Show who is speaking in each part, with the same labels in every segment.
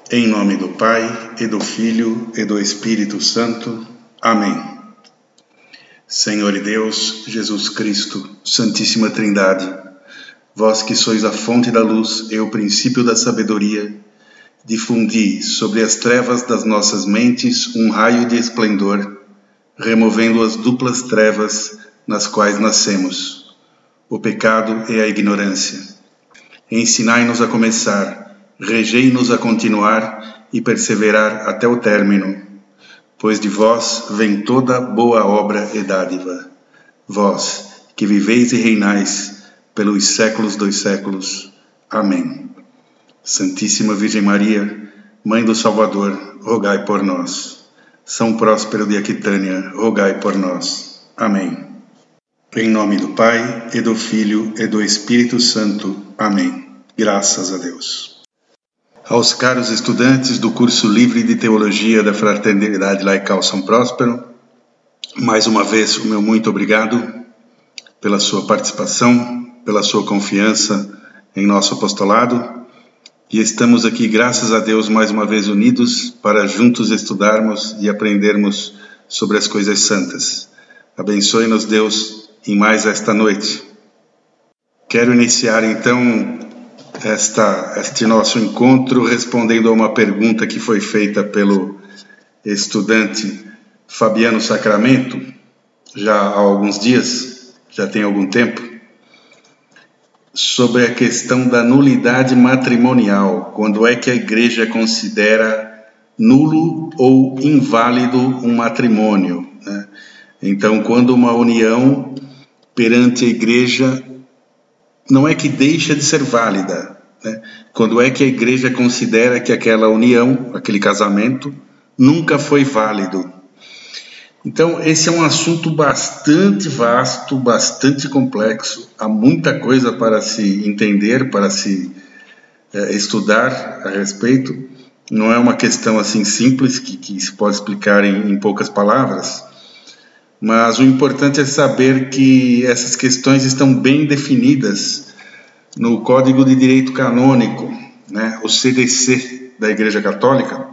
Speaker 1: Em nome do Pai, e do Filho, e do Espírito Santo. Amém. Senhor e Deus, Jesus Cristo, Santíssima Trindade, vós que sois a fonte da luz e o princípio da sabedoria, difundi sobre as trevas das nossas mentes um raio de esplendor, removendo as duplas trevas nas quais nascemos, o pecado e a ignorância. Ensinai-nos a começar, regei-nos a continuar e perseverar até o término, pois de vós vem toda boa obra e dádiva. Vós, que viveis e reinais pelos séculos dos séculos. Amém. Santíssima Virgem Maria, Mãe do Salvador, rogai por nós. São Próspero de Aquitânia, rogai por nós. Amém. Em nome do Pai, e do Filho, e do Espírito Santo. Amém. Graças a Deus. Aos caros estudantes do curso livre de Teologia da Fraternidade Laical São Próspero, mais uma vez o meu muito obrigado pela sua participação, pela sua confiança em nosso apostolado, e estamos aqui, graças a Deus, mais uma vez unidos para juntos estudarmos e aprendermos sobre as coisas santas. Abençoe-nos, Deus, em mais esta noite. Quero iniciar então este nosso encontro respondendo a uma pergunta que foi feita pelo estudante Fabiano Sacramento, já há alguns dias, já tem algum tempo, sobre a questão da nulidade matrimonial. Quando é que a igreja considera nulo ou inválido um matrimônio, né? Então, quando uma união perante a igreja não é que deixa de ser válida, né? Quando é que a igreja considera que aquela união, aquele casamento, nunca foi válido. Então, esse é um assunto bastante vasto, bastante complexo. Há muita coisa para se entender, para se estudar a respeito. Não é uma questão assim simples que se pode explicar em poucas palavras. Mas o importante é saber que essas questões estão bem definidas no Código de Direito Canônico, né, o CDC da Igreja Católica.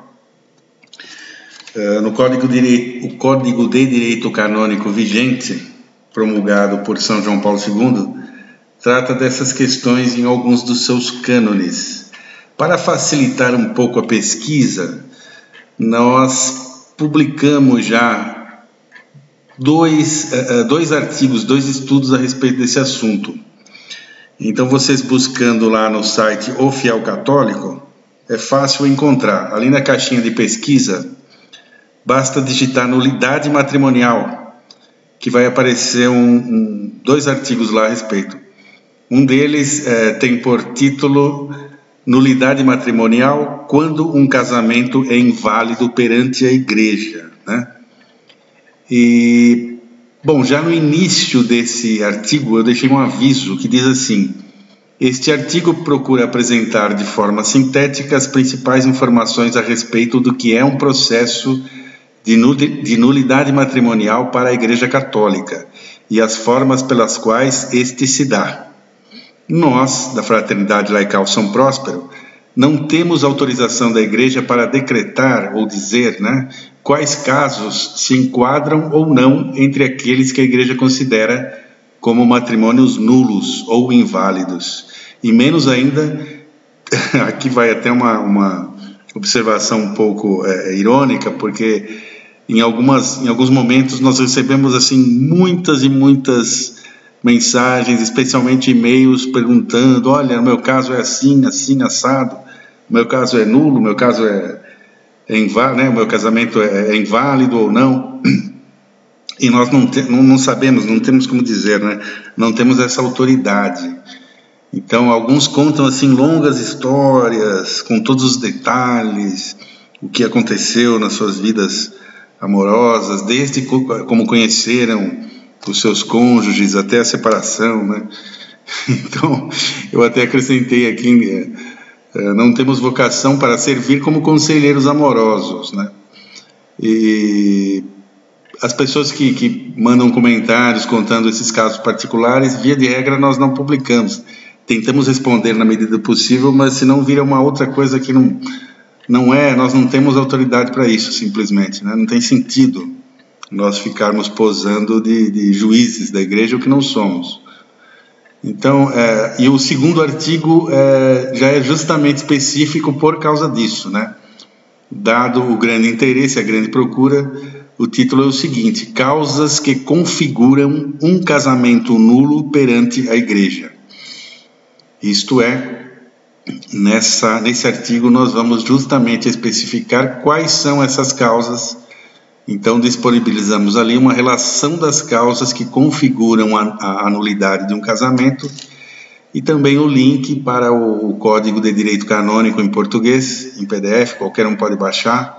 Speaker 1: No Código de Direito Canônico vigente, promulgado por São João Paulo II, trata dessas questões em alguns dos seus cânones. Para facilitar um pouco a pesquisa, nós publicamos já dois artigos, dois estudos a respeito desse assunto. Então, vocês buscando lá no site O Fiel Católico, é fácil encontrar. Ali na caixinha de pesquisa, basta digitar nulidade matrimonial, que vai aparecer dois artigos lá a respeito. Um deles tem por título Nulidade matrimonial quando um casamento é inválido perante a igreja, né? E, bom, já no início desse artigo eu deixei um aviso que diz assim: este artigo procura apresentar de forma sintética as principais informações a respeito do que é um processo de nulidade matrimonial para a Igreja Católica e as formas pelas quais este se dá. Nós, da Fraternidade Laical São Próspero, não temos autorização da Igreja para decretar ou dizer, né, quais casos se enquadram ou não entre aqueles que a Igreja considera como matrimônios nulos ou inválidos. E menos ainda, aqui vai até uma observação um pouco irônica, porque em alguns momentos nós recebemos assim muitas e muitas mensagens, especialmente e-mails perguntando: olha, no meu caso é assim, assim, assado, o meu caso é nulo, o meu caso é inválido, né? O meu casamento é inválido ou não. E nós não sabemos, não temos como dizer, né? Não temos essa autoridade. Então, alguns contam assim longas histórias, com todos os detalhes, o que aconteceu nas suas vidas amorosas, desde como conheceram os seus cônjuges até a separação, né? Então, eu até acrescentei aqui, não temos vocação para servir como conselheiros amorosos, né? E as pessoas que mandam comentários contando esses casos particulares, via de regra, nós não publicamos. Tentamos responder na medida possível, mas se não vira uma outra coisa que nós não temos autoridade para isso, simplesmente, né? Não tem sentido nós ficarmos posando de juízes da igreja, o que não somos. Então, e o segundo artigo já é justamente específico por causa disso, né? Dado o grande interesse, a grande procura, o título é o seguinte: causas que configuram um casamento nulo perante a igreja. Isto é, nesse artigo nós vamos justamente especificar quais são essas causas. Então disponibilizamos ali uma relação das causas que configuram a nulidade de um casamento e também o link para o Código de Direito Canônico em português, em PDF, qualquer um pode baixar,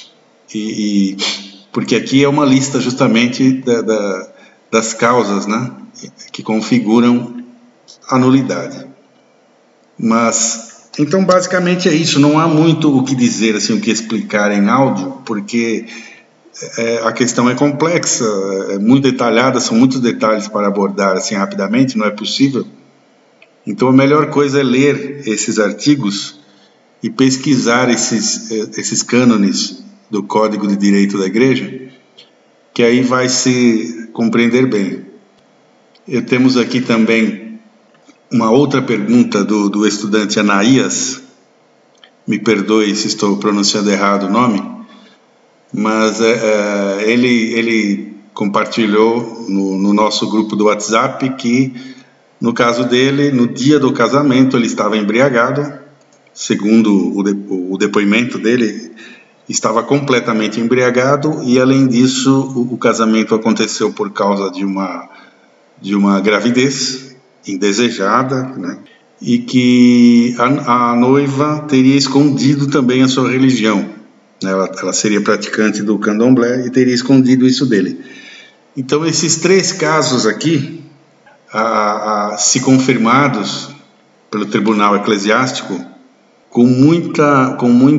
Speaker 1: porque aqui é uma lista justamente das causas, né, que configuram a nulidade. Mas, então basicamente é isso, não há muito o que dizer, assim, o que explicar em áudio, porque a questão é complexa, é muito detalhada, são muitos detalhes para abordar assim rapidamente, não é possível. Então a melhor coisa é ler esses artigos e pesquisar esses cânones do Código de Direito da Igreja, que aí vai se compreender bem. Temos aqui também uma outra pergunta do estudante Anaías, me perdoe se estou pronunciando errado o nome, mas ele compartilhou no nosso grupo do WhatsApp que, no caso dele, no dia do casamento ele estava embriagado, segundo o depoimento dele, estava completamente embriagado, e além disso o casamento aconteceu por causa de uma gravidez indesejada, né? E que a noiva teria escondido também a sua religião. Ela seria praticante do candomblé e teria escondido isso dele. Então esses 3 casos aqui, se confirmados pelo Tribunal Eclesiástico, com muita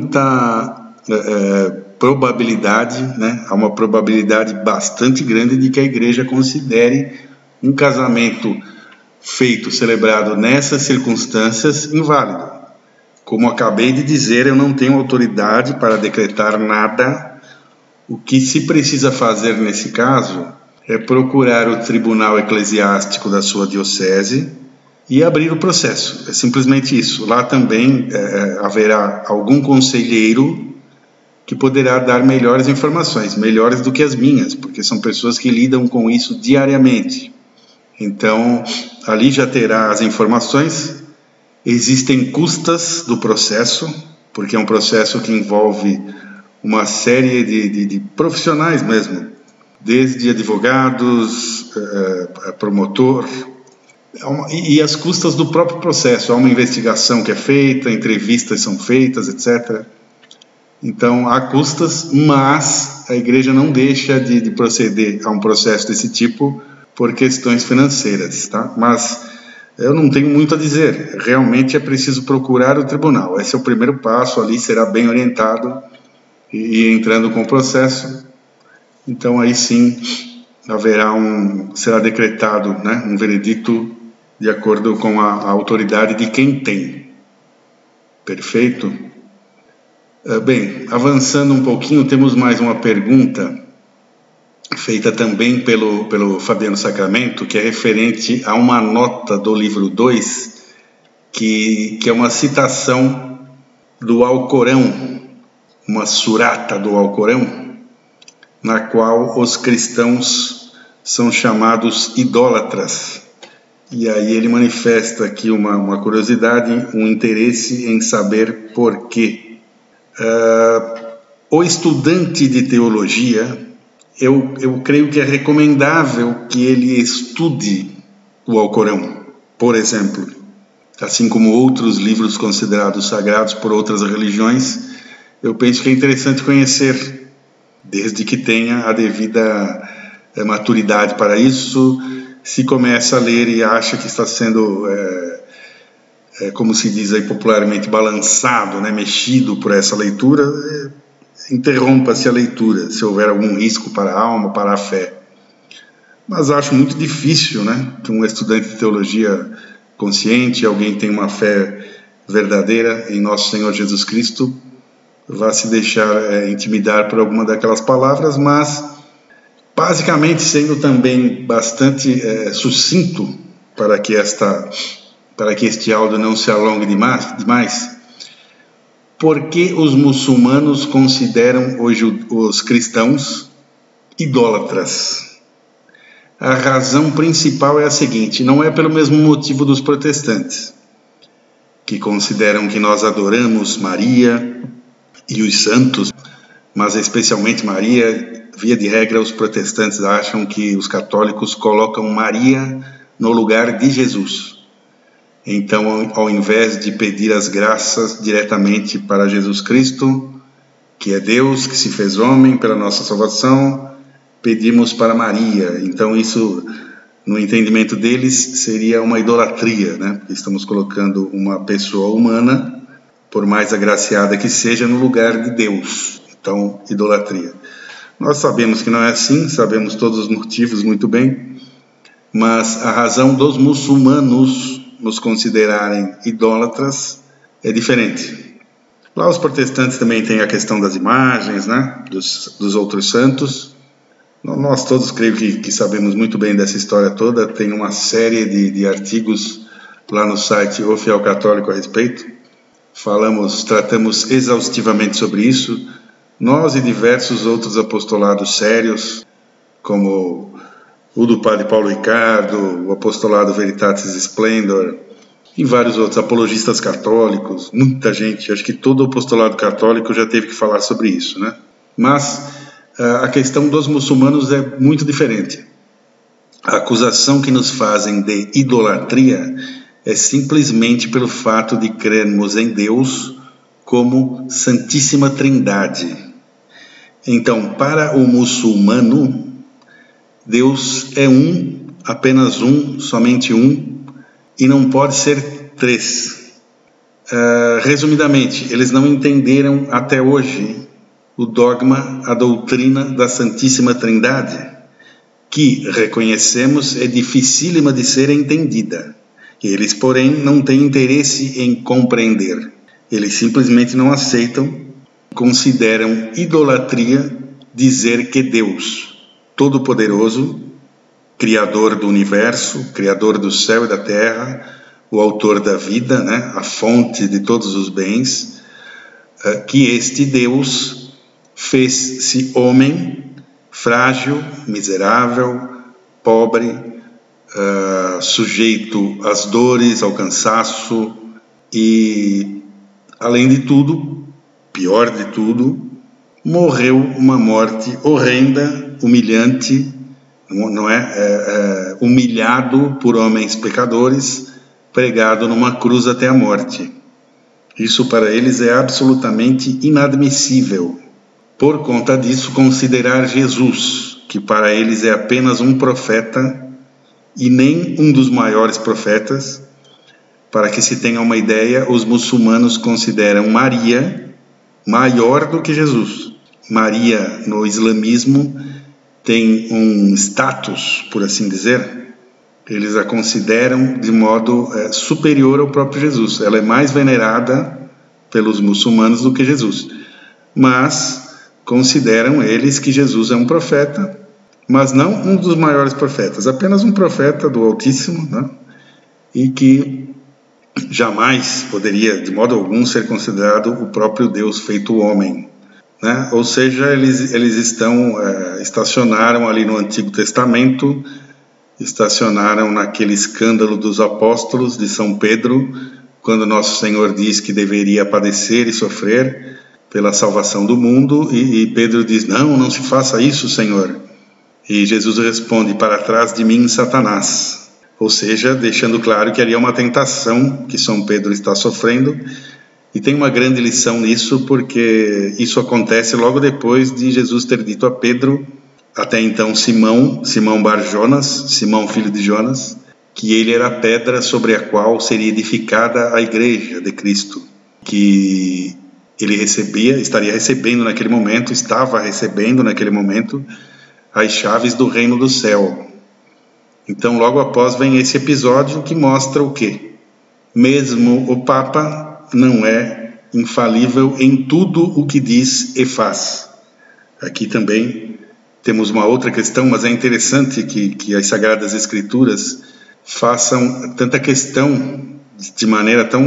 Speaker 1: probabilidade, né, há uma probabilidade bastante grande de que a igreja considere um casamento celebrado nessas circunstâncias inválido. Como acabei de dizer, eu não tenho autoridade para decretar nada. O que se precisa fazer nesse caso é procurar o tribunal eclesiástico da sua diocese e abrir o processo. É simplesmente isso. Lá também haverá algum conselheiro que poderá dar melhores informações, melhores do que as minhas, porque são pessoas que lidam com isso diariamente. Então, ali já terá as informações. Existem custas do processo, porque é um processo que envolve uma série de profissionais mesmo, desde advogados, promotor, e as custas do próprio processo. Há uma investigação que é feita, entrevistas são feitas, etc. Então, há custas, mas a igreja não deixa de proceder a um processo desse tipo por questões financeiras, tá? Mas eu não tenho muito a dizer, realmente é preciso procurar o tribunal. Esse é o primeiro passo, ali será bem orientado e entrando com o processo. Então aí sim será decretado, né, um veredito de acordo com a autoridade de quem tem. Perfeito? Bem, avançando um pouquinho, temos mais uma pergunta feita também pelo Fabiano Sacramento, que é referente a uma nota do livro 2, que é uma citação do Alcorão, uma surata do Alcorão, na qual os cristãos são chamados idólatras. E aí ele manifesta aqui uma curiosidade, um interesse em saber por quê. O estudante de teologia, eu creio que é recomendável que ele estude o Alcorão, por exemplo, assim como outros livros considerados sagrados por outras religiões. Eu penso que é interessante conhecer, desde que tenha a devida maturidade para isso. Se começa a ler e acha que está sendo, como se diz aí popularmente, balançado, né, mexido por essa leitura, interrompa-se a leitura, se houver algum risco para a alma, para a fé. Mas acho muito difícil, né, que um estudante de teologia consciente, alguém que tem uma fé verdadeira em nosso Senhor Jesus Cristo, vá se deixar intimidar por alguma daquelas palavras, mas basicamente sendo também bastante sucinto para que este áudio não se alongue demais. Por que os muçulmanos consideram hoje os cristãos idólatras? A razão principal é a seguinte: não é pelo mesmo motivo dos protestantes, que consideram que nós adoramos Maria e os santos, mas especialmente Maria. Via de regra, os protestantes acham que os católicos colocam Maria no lugar de Jesus. Então, ao invés de pedir as graças diretamente para Jesus Cristo, que é Deus, que se fez homem pela nossa salvação, pedimos para Maria. Então, isso, no entendimento deles, seria uma idolatria, né? Porque estamos colocando uma pessoa humana, por mais agraciada que seja, no lugar de Deus. Então, idolatria. Nós sabemos que não é assim, sabemos todos os motivos muito bem, mas a razão dos muçulmanos nos considerarem idólatras é diferente. Lá os protestantes também têm a questão das imagens, né, dos outros santos. Nós todos creio que sabemos muito bem dessa história toda. Tem uma série de artigos lá no site O Fiel Católico a respeito. Tratamos exaustivamente sobre isso. Nós e diversos outros apostolados sérios, como o do Padre Paulo Ricardo, o apostolado Veritatis Splendor e vários outros apologistas católicos, muita gente, acho que todo apostolado católico já teve que falar sobre isso, né? Mas a questão dos muçulmanos é muito diferente. A acusação que nos fazem de idolatria é simplesmente pelo fato de crermos em Deus como Santíssima Trindade. Então, para o muçulmano, Deus é um, apenas um, somente um, e não pode ser três. Resumidamente, eles não entenderam até hoje o dogma, a doutrina da Santíssima Trindade, que, reconhecemos, é dificílima de ser entendida. Eles, porém, não têm interesse em compreender. Eles simplesmente não aceitam, consideram idolatria dizer que Deus Todo-Poderoso, Criador do Universo, Criador do céu e da terra, o autor da vida, né, a fonte de todos os bens, que este Deus fez-se homem, frágil, miserável, pobre, sujeito às dores, ao cansaço e, além de tudo, pior de tudo, morreu uma morte horrenda, humilhante, não é? Humilhado por homens pecadores, pregado numa cruz até a morte. Isso para eles é absolutamente inadmissível. Por conta disso, considerar Jesus, que para eles é apenas um profeta e nem um dos maiores profetas, para que se tenha uma ideia, os muçulmanos consideram Maria maior do que Jesus. Maria, no islamismo, tem um status, por assim dizer. Eles a consideram de modo superior ao próprio Jesus. Ela é mais venerada pelos muçulmanos do que Jesus. Mas consideram eles que Jesus é um profeta, mas não um dos maiores profetas, apenas um profeta do Altíssimo, né? E que jamais poderia, de modo algum, ser considerado o próprio Deus feito homem, né? Ou seja, eles estacionaram ali no Antigo Testamento, estacionaram naquele escândalo dos apóstolos de São Pedro, quando Nosso Senhor diz que deveria padecer e sofrer pela salvação do mundo, e Pedro diz, não se faça isso, Senhor. E Jesus responde, para trás de mim, Satanás. Ou seja, deixando claro que ali é uma tentação que São Pedro está sofrendo. E tem uma grande lição nisso, porque isso acontece logo depois de Jesus ter dito a Pedro, até então Simão Bar-Jonas, Simão filho de Jonas, que ele era a pedra sobre a qual seria edificada a igreja de Cristo, que ele estava recebendo naquele momento as chaves do reino do céu. Então logo após vem esse episódio que mostra o quê? Mesmo o Papa não é infalível em tudo o que diz e faz. Aqui também temos uma outra questão, mas é interessante que as Sagradas Escrituras façam tanta questão de maneira tão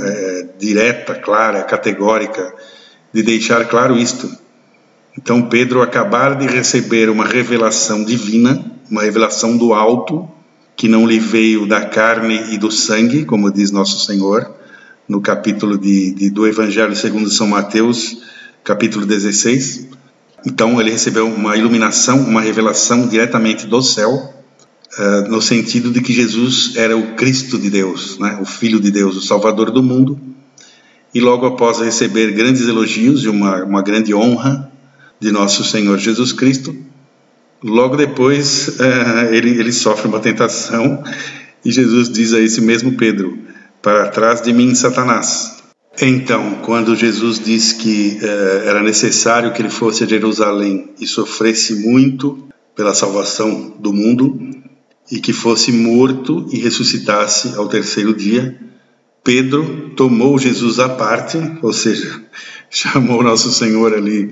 Speaker 1: direta, clara, categórica, de deixar claro isto. Então Pedro acabar de receber uma revelação divina, uma revelação do alto, que não lhe veio da carne e do sangue, como diz Nosso Senhor, no capítulo do Evangelho segundo São Mateus, capítulo 16. Então ele recebeu uma iluminação, uma revelação diretamente do céu, no sentido de que Jesus era o Cristo de Deus, né? O Filho de Deus, o Salvador do mundo. E logo após receber grandes elogios e uma grande honra de Nosso Senhor Jesus Cristo, logo depois ele sofre uma tentação e Jesus diz a esse mesmo Pedro: para trás de mim, Satanás. Então, quando Jesus diz que era necessário que ele fosse a Jerusalém e sofresse muito pela salvação do mundo, e que fosse morto e ressuscitasse ao terceiro dia, Pedro tomou Jesus à parte, ou seja, chamou Nosso Senhor ali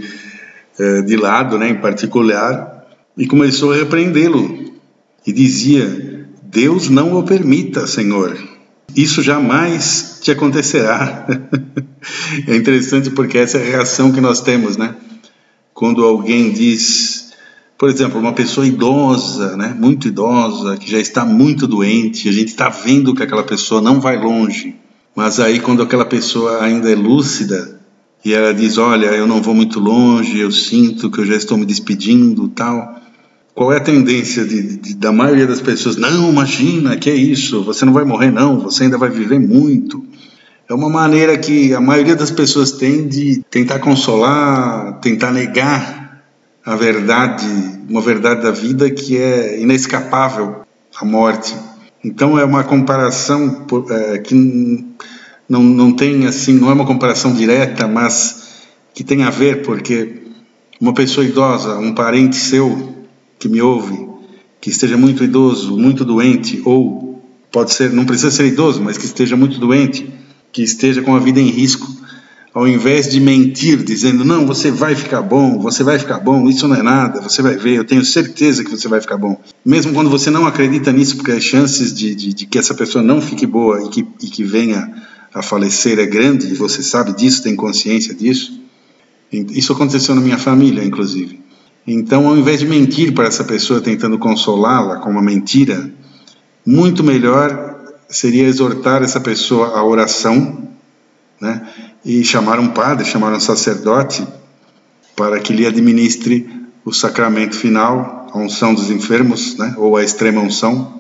Speaker 1: de lado, né, em particular, e começou a repreendê-lo. E dizia: Deus não o permita, Senhor. Isso jamais te acontecerá. É interessante porque essa é a reação que nós temos, né? Quando alguém diz, por exemplo, uma pessoa idosa, né? Muito idosa, que já está muito doente, a gente está vendo que aquela pessoa não vai longe, mas aí quando aquela pessoa ainda é lúcida e ela diz: olha, eu não vou muito longe, eu sinto que eu já estou me despedindo, tal. Qual é a tendência da maioria das pessoas? Não, imagina, que é isso, você não vai morrer não, você ainda vai viver muito. É uma maneira que a maioria das pessoas tem de tentar consolar, tentar negar a verdade, uma verdade da vida que é inescapável, a morte. Então é uma comparação que não tem assim, não é uma comparação direta, mas que tem a ver, porque uma pessoa idosa, um parente seu que me ouve, que esteja muito idoso, muito doente, ou pode ser, não precisa ser idoso, mas que esteja muito doente, que esteja com a vida em risco, ao invés de mentir, dizendo: não, você vai ficar bom, isso não é nada, você vai ver, eu tenho certeza que você vai ficar bom. Mesmo quando você não acredita nisso, porque as chances de que essa pessoa não fique boa e que venha a falecer é grande, e você sabe disso, tem consciência disso. Isso aconteceu na minha família, inclusive. Então, ao invés de mentir para essa pessoa tentando consolá-la com uma mentira, muito melhor seria exortar essa pessoa à oração, né? E chamar um padre, chamar um sacerdote para que lhe administre o sacramento final, a unção dos enfermos, né? Ou a extrema unção,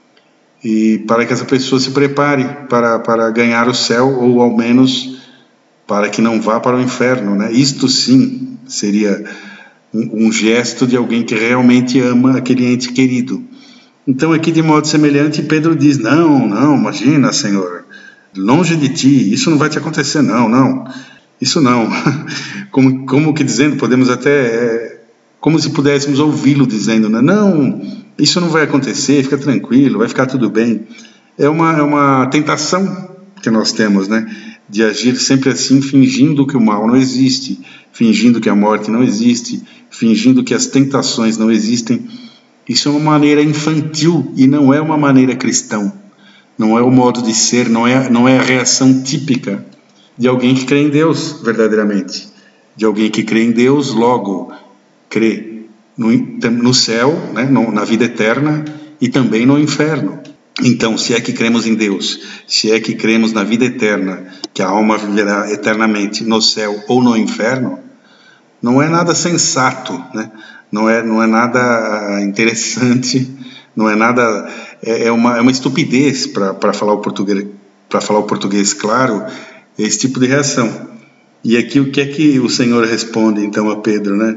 Speaker 1: e para que essa pessoa se prepare para ganhar o céu, ou ao menos para que não vá para o inferno, né? Isto sim seria um gesto de alguém que realmente ama aquele ente querido. Então aqui, de modo semelhante, Pedro diz: não, imagina, Senhor, longe de ti, isso não vai te acontecer, não, isso não. Como que dizendo, podemos até, como se pudéssemos ouvi-lo dizendo, né? Não, isso não vai acontecer, fica tranquilo, vai ficar tudo bem. É uma tentação que nós temos, né? De agir sempre assim, fingindo que o mal não existe, fingindo que a morte não existe, fingindo que as tentações não existem. Isso é uma maneira infantil e não é uma maneira cristã. Não é o modo de ser, não é a reação típica de alguém que crê em Deus verdadeiramente. De alguém que crê em Deus, logo crê no céu, né, na vida eterna, e também no inferno. Então, se é que cremos em Deus, se é que cremos na vida eterna, que a alma viverá eternamente no céu ou no inferno, não é nada sensato, né? Não é nada interessante, não é nada, é uma estupidez, para falar o português claro, esse tipo de reação. E aqui o que é que o Senhor responde então a Pedro, né?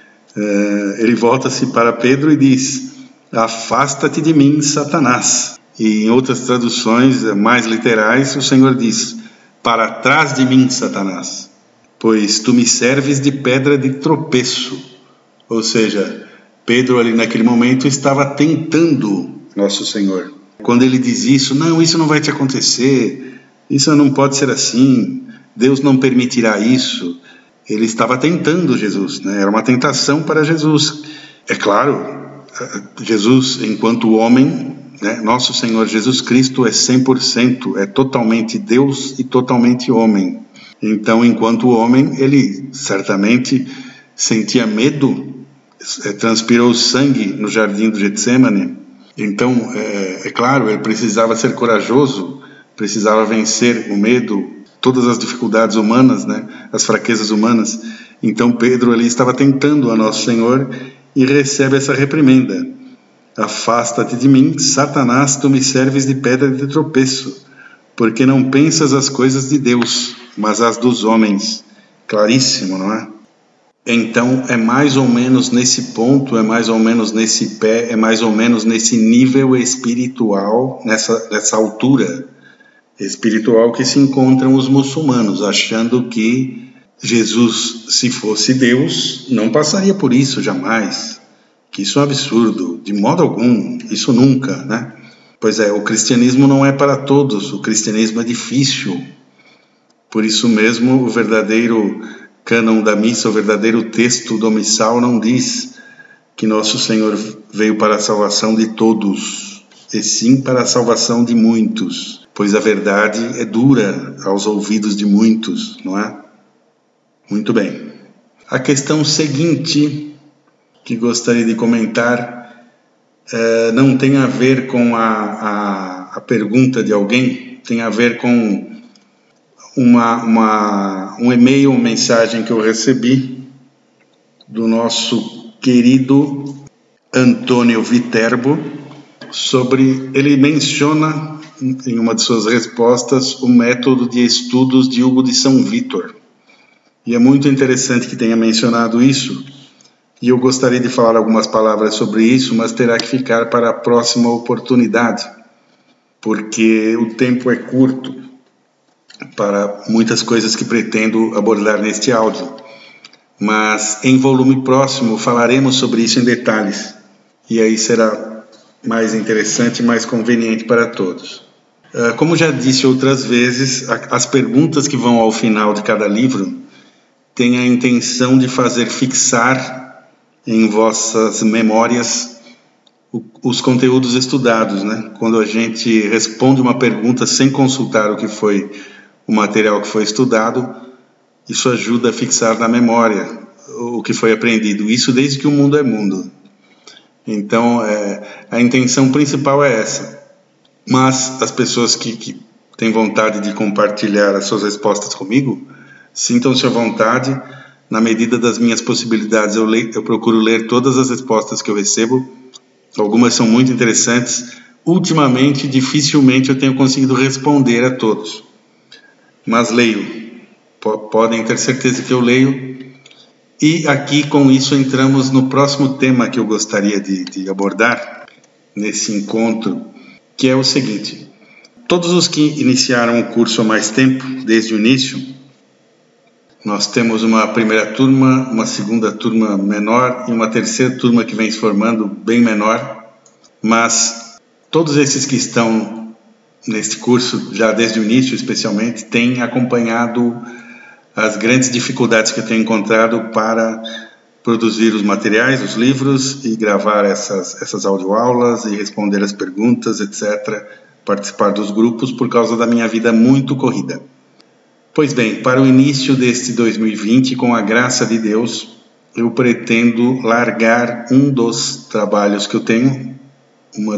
Speaker 1: Ele volta-se para Pedro e diz: afasta-te de mim, Satanás. E em outras traduções mais literais, o Senhor diz: para trás de mim, Satanás, pois tu me serves de pedra de tropeço. Ou seja, Pedro ali naquele momento estava tentando Nosso Senhor. Quando ele diz isso: não, isso não vai te acontecer, isso não pode ser assim, Deus não permitirá isso. Ele estava tentando Jesus, né? Era uma tentação para Jesus. É claro, Jesus, enquanto homem, né? Nosso Senhor Jesus Cristo é 100%, é totalmente Deus e totalmente homem. Então, enquanto homem, ele certamente sentia medo, transpirou sangue no jardim do Getsêmani. Então, é claro, ele precisava ser corajoso, precisava vencer o medo, todas as dificuldades humanas, né? As fraquezas humanas. Então, Pedro ali estava tentando a Nosso Senhor e recebe essa reprimenda. Afasta-te de mim, Satanás, tu me serves de pedra de tropeço, porque não pensas as coisas de Deus, mas as dos homens. Claríssimo, não é? Então, é mais ou menos nesse ponto, é mais ou menos nesse pé, é mais ou menos nesse nível espiritual, nessa altura espiritual que se encontram os muçulmanos, achando que Jesus, se fosse Deus, não passaria por isso jamais, que isso é um absurdo, de modo algum, isso nunca, né? Pois é, o cristianismo não é para todos, o cristianismo é difícil, por isso mesmo o verdadeiro cânon da missa, o verdadeiro texto do missal não diz que Nosso Senhor veio para a salvação de todos, e sim para a salvação de muitos, pois a verdade é dura aos ouvidos de muitos, não é? Muito bem. A questão seguinte que gostaria de comentar não tem a ver com a pergunta de alguém, tem a ver com um e-mail, uma mensagem que eu recebi do nosso querido Antônio Viterbo, ele menciona em uma de suas respostas o método de estudos de Hugo de São Vítor. E é muito interessante que tenha mencionado isso, e eu gostaria de falar algumas palavras sobre isso, mas terá que ficar para a próxima oportunidade, porque o tempo é curto para muitas coisas que pretendo abordar neste áudio. Mas em volume próximo falaremos sobre isso em detalhes, e aí será mais interessante e mais conveniente para todos. Como já disse outras vezes, as perguntas que vão ao final de cada livro têm a intenção de fazer fixar em vossas memórias os conteúdos estudados, né? Quando a gente responde uma pergunta sem consultar o que foi o material que foi estudado, isso ajuda a fixar na memória o que foi aprendido. Isso desde que o mundo é mundo. Então, a intenção principal é essa. Mas as pessoas que têm vontade de compartilhar as suas respostas comigo, sintam-se à vontade. Na medida das minhas possibilidades, eu procuro ler todas as respostas que eu recebo. Algumas são muito interessantes. Ultimamente, dificilmente eu tenho conseguido responder a todos. Mas leio. Podem ter certeza que eu leio. E aqui, com isso, entramos no próximo tema que eu gostaria de abordar nesse encontro, que é o seguinte: todos os que iniciaram o curso há mais tempo, desde o início, nós temos uma primeira turma, uma segunda turma menor e uma terceira turma que vem se formando bem menor, mas todos esses que estão neste curso, já desde o início especialmente, têm acompanhado as grandes dificuldades que eu tenho encontrado para produzir os materiais, os livros e gravar essas audioaulas e responder as perguntas, etc., participar dos grupos por causa da minha vida muito corrida. Pois bem, para o início deste 2020, com a graça de Deus, eu pretendo largar um dos trabalhos que eu tenho, um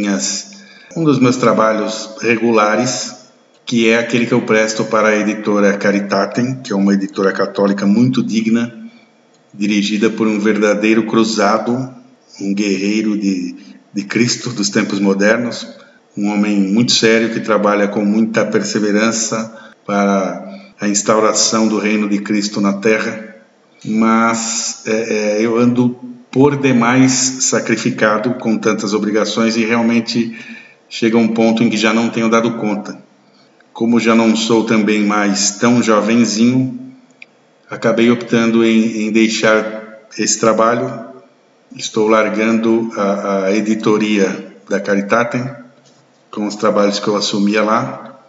Speaker 1: dos meus trabalhos regulares, que é aquele que eu presto para a editora Caritatem, que é uma editora católica muito digna, dirigida por um verdadeiro cruzado, um guerreiro de Cristo dos tempos modernos, um homem muito sério que trabalha com muita perseverança para a instauração do reino de Cristo na Terra, mas eu ando por demais sacrificado com tantas obrigações e realmente chega um ponto em que já não tenho dado conta. Como já não sou também mais tão jovenzinho, acabei optando em deixar esse trabalho. Estou largando a editoria da Caritatem, com os trabalhos que eu assumia lá.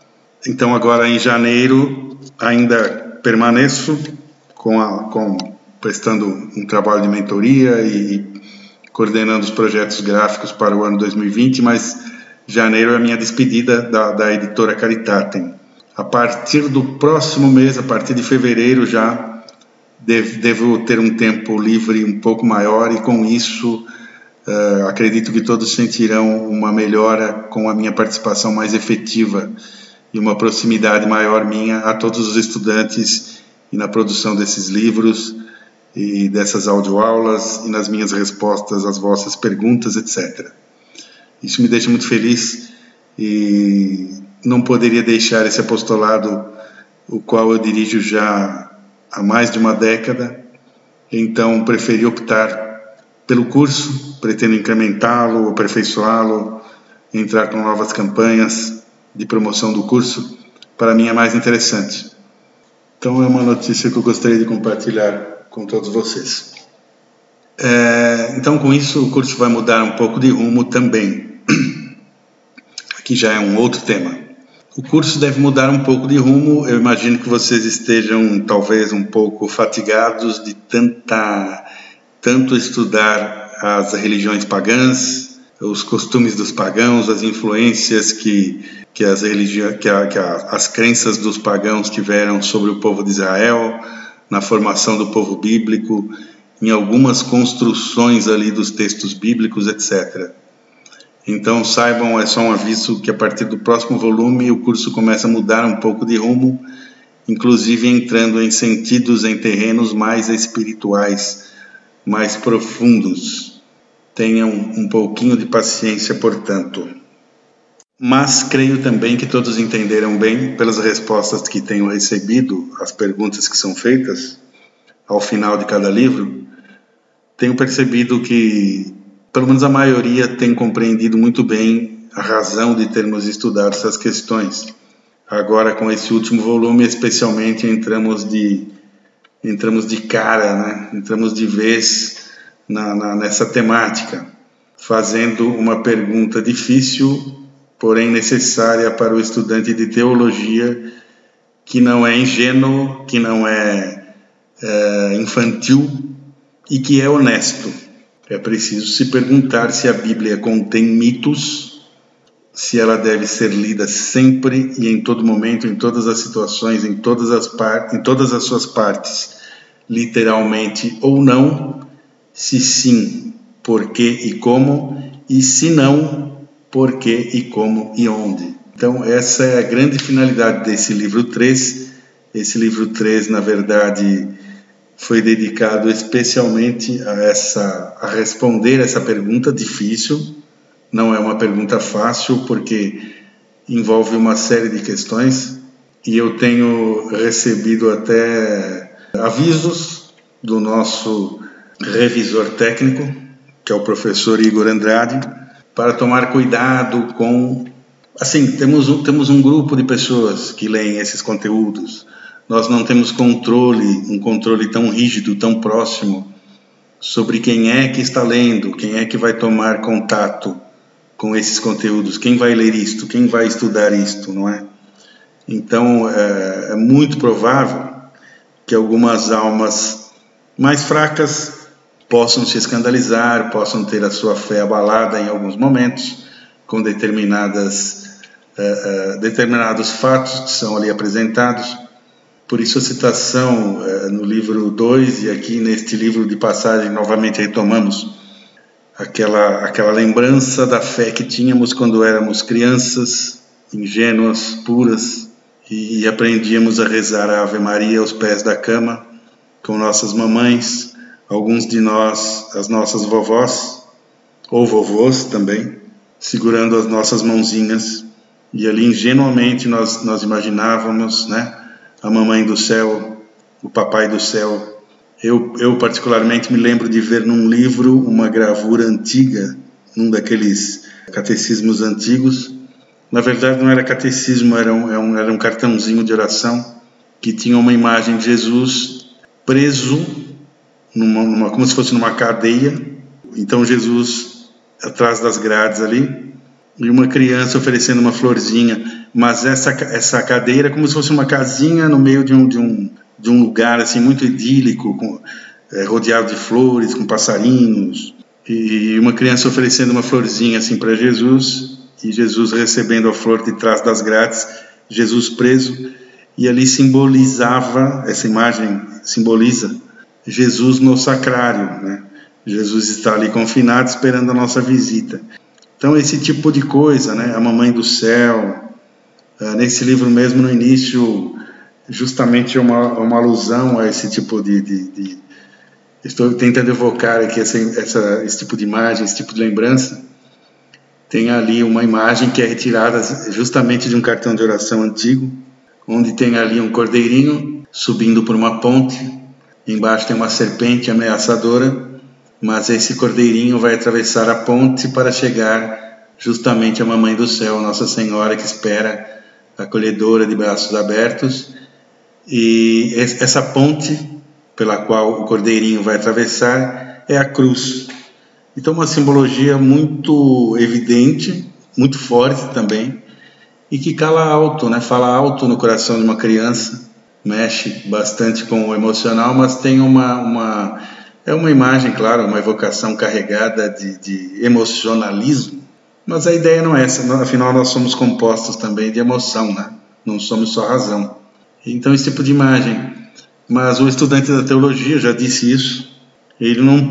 Speaker 1: Então agora em janeiro ainda permaneço prestando um trabalho de mentoria e coordenando os projetos gráficos para o ano 2020, mas janeiro é a minha despedida da editora Caritatem. A partir do próximo mês, a partir de fevereiro já, devo ter um tempo livre um pouco maior e com isso acredito que todos sentirão uma melhora com a minha participação mais efetiva e uma proximidade maior minha a todos os estudantes e na produção desses livros e dessas audioaulas e nas minhas respostas às vossas perguntas, etc. Isso me deixa muito feliz e não poderia deixar esse apostolado, o qual eu dirijo já há mais de uma década, então preferi optar pelo curso, pretendo incrementá-lo, aperfeiçoá-lo, entrar com novas campanhas de promoção do curso, para mim é mais interessante. Então é uma notícia que eu gostaria de compartilhar com todos vocês. Então com isso o curso vai mudar um pouco de rumo também. Aqui já é um outro tema. O curso deve mudar um pouco de rumo. Eu imagino que vocês estejam talvez um pouco fatigados de tanto estudar as religiões pagãs, os costumes dos pagãos, as influências que as crenças dos pagãos tiveram sobre o povo de Israel, na formação do povo bíblico, em algumas construções ali dos textos bíblicos, etc. Então saibam, é só um aviso que a partir do próximo volume o curso começa a mudar um pouco de rumo, inclusive entrando em sentidos, em terrenos mais espirituais, mais profundos. Tenham um pouquinho de paciência, portanto. Mas creio também que todos entenderam bem, pelas respostas que tenho recebido, as perguntas que são feitas ao final de cada livro, tenho percebido que, pelo menos a maioria, tem compreendido muito bem a razão de termos estudado essas questões. Agora, com esse último volume, especialmente, entramos de cara, né? Entramos de vez nessa temática, fazendo uma pergunta difícil, porém necessária para o estudante de teologia, que não é ingênuo, que não é infantil e que é honesto. É preciso se perguntar se a Bíblia contém mitos, se ela deve ser lida sempre e em todo momento, em todas as situações, em todas as suas partes, literalmente ou não, se sim, por que e como, e se não, por que e como e onde. Então essa é a grande finalidade desse livro 3. Esse livro 3, na verdade, foi dedicado especialmente a responder essa pergunta difícil. Não é uma pergunta fácil, porque envolve uma série de questões, e eu tenho recebido até avisos do nosso revisor técnico, que é o professor Igor Andrade, para tomar cuidado com... Assim, temos um grupo de pessoas que leem esses conteúdos. Nós não temos um controle tão rígido, tão próximo, sobre quem é que está lendo, quem é que vai tomar contato com esses conteúdos, quem vai ler isto, quem vai estudar isto, não é? Então, é muito provável que algumas almas mais fracas possam se escandalizar, possam ter a sua fé abalada em alguns momentos, com determinados fatos que são ali apresentados. Por isso a citação no livro 2, e aqui neste livro de passagem novamente retomamos aquela lembrança da fé que tínhamos quando éramos crianças, ingênuas, puras, e aprendíamos a rezar a Ave Maria aos pés da cama, com nossas mamães, alguns de nós, as nossas vovós, ou vovôs também, segurando as nossas mãozinhas, e ali ingenuamente nós imaginávamos, né, a mamãe do céu, o papai do céu. Eu particularmente me lembro de ver num livro uma gravura antiga, num daqueles catecismos antigos. Na verdade não era catecismo, era um cartãozinho de oração, que tinha uma imagem de Jesus preso, como se fosse numa cadeia. Então Jesus, atrás das grades ali, e uma criança oferecendo uma florzinha, mas essa cadeira é como se fosse uma casinha no meio de um lugar assim muito idílico, rodeado de flores, com passarinhos, e uma criança oferecendo uma florzinha assim para Jesus, e Jesus recebendo a flor de trás das grades, Jesus preso, e ali simbolizava, essa imagem simboliza Jesus no sacrário, né? Jesus está ali confinado esperando a nossa visita. Então esse tipo de coisa, né? A Mamãe do Céu, nesse livro mesmo no início, justamente uma alusão a esse tipo estou tentando evocar aqui esse tipo de imagem, esse tipo de lembrança. Tem ali uma imagem que é retirada justamente de um cartão de oração antigo, onde tem ali um cordeirinho subindo por uma ponte, embaixo tem uma serpente ameaçadora, mas esse cordeirinho vai atravessar a ponte para chegar justamente à Mamãe do Céu, Nossa Senhora, que espera, acolhedora de braços abertos, e essa ponte pela qual o cordeirinho vai atravessar é a cruz. Então uma simbologia muito evidente, muito forte também, e que cala alto, né? Fala alto no coração de uma criança, mexe bastante com o emocional, mas tem é uma imagem, claro, uma evocação carregada de emocionalismo, mas a ideia não é essa, afinal nós somos compostos também de emoção, né? Não somos só razão. Então esse tipo de imagem, mas o estudante da teologia já disse isso, ele não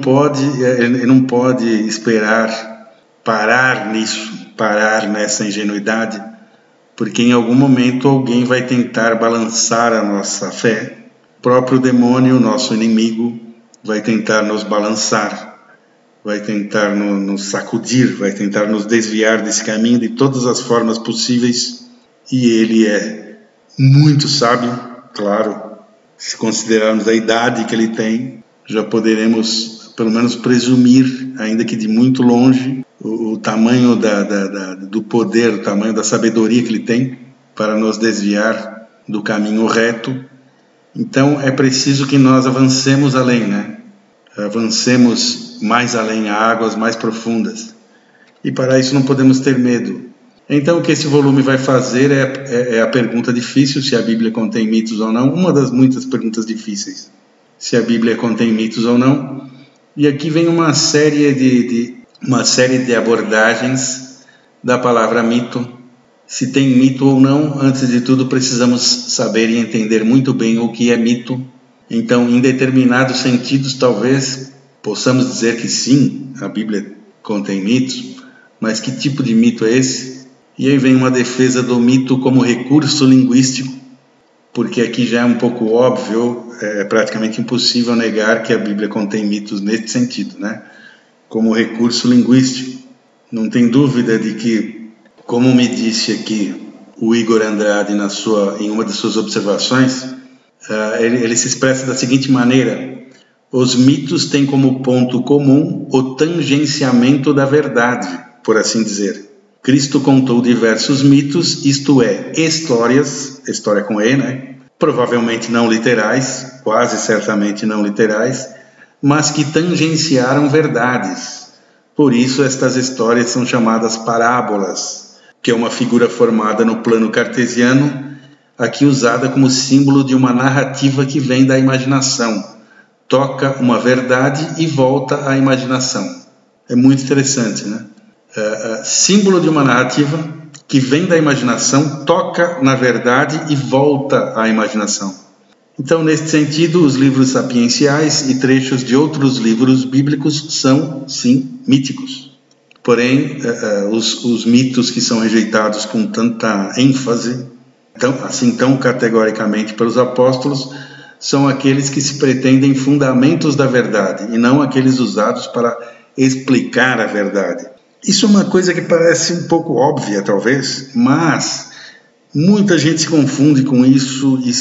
Speaker 1: pode esperar parar nisso, parar nessa ingenuidade, porque em algum momento alguém vai tentar balançar a nossa fé. O próprio demônio, nosso inimigo, vai tentar nos balançar, vai tentar nos sacudir, vai tentar nos desviar desse caminho de todas as formas possíveis, e ele é muito sábio, claro. Se considerarmos a idade que ele tem, já poderemos pelo menos presumir, ainda que de muito longe, o tamanho do poder, o tamanho da sabedoria que ele tem para nos desviar do caminho reto. Então é preciso que nós avancemos além, né? Avancemos mais além, a águas mais profundas. E para isso não podemos ter medo. Então o que esse volume vai fazer é a pergunta difícil, se a Bíblia contém mitos ou não, uma das muitas perguntas difíceis, se a Bíblia contém mitos ou não. E aqui vem uma série de abordagens da palavra mito. Se tem mito ou não, antes de tudo precisamos saber e entender muito bem o que é mito. Então, em determinados sentidos, talvez possamos dizer que sim, a Bíblia contém mitos, mas que tipo de mito é esse? E aí vem uma defesa do mito como recurso linguístico, porque aqui já é um pouco óbvio, é praticamente impossível negar que a Bíblia contém mitos nesse sentido, né? Como recurso linguístico. Não tem dúvida de que, como me disse aqui o Igor Andrade em uma de suas observações, ele se expressa da seguinte maneira: os mitos têm como ponto comum o tangenciamento da verdade, por assim dizer. Cristo contou diversos mitos, isto é, histórias, história com E, né? Provavelmente não literais, quase certamente não literais, mas que tangenciaram verdades. Por isso estas histórias são chamadas parábolas, que é uma figura formada no plano cartesiano, aqui usada como símbolo de uma narrativa que vem da imaginação. Toca uma verdade e volta à imaginação. É muito interessante, né? Símbolo de uma narrativa que vem da imaginação, toca na verdade e volta à imaginação. Então, nesse sentido, os livros sapienciais e trechos de outros livros bíblicos são, sim, míticos. Porém, os mitos que são rejeitados com tanta ênfase, tão categoricamente pelos apóstolos, são aqueles que se pretendem fundamentos da verdade e não aqueles usados para explicar a verdade. Isso é uma coisa que parece um pouco óbvia, talvez, mas muita gente se confunde com isso e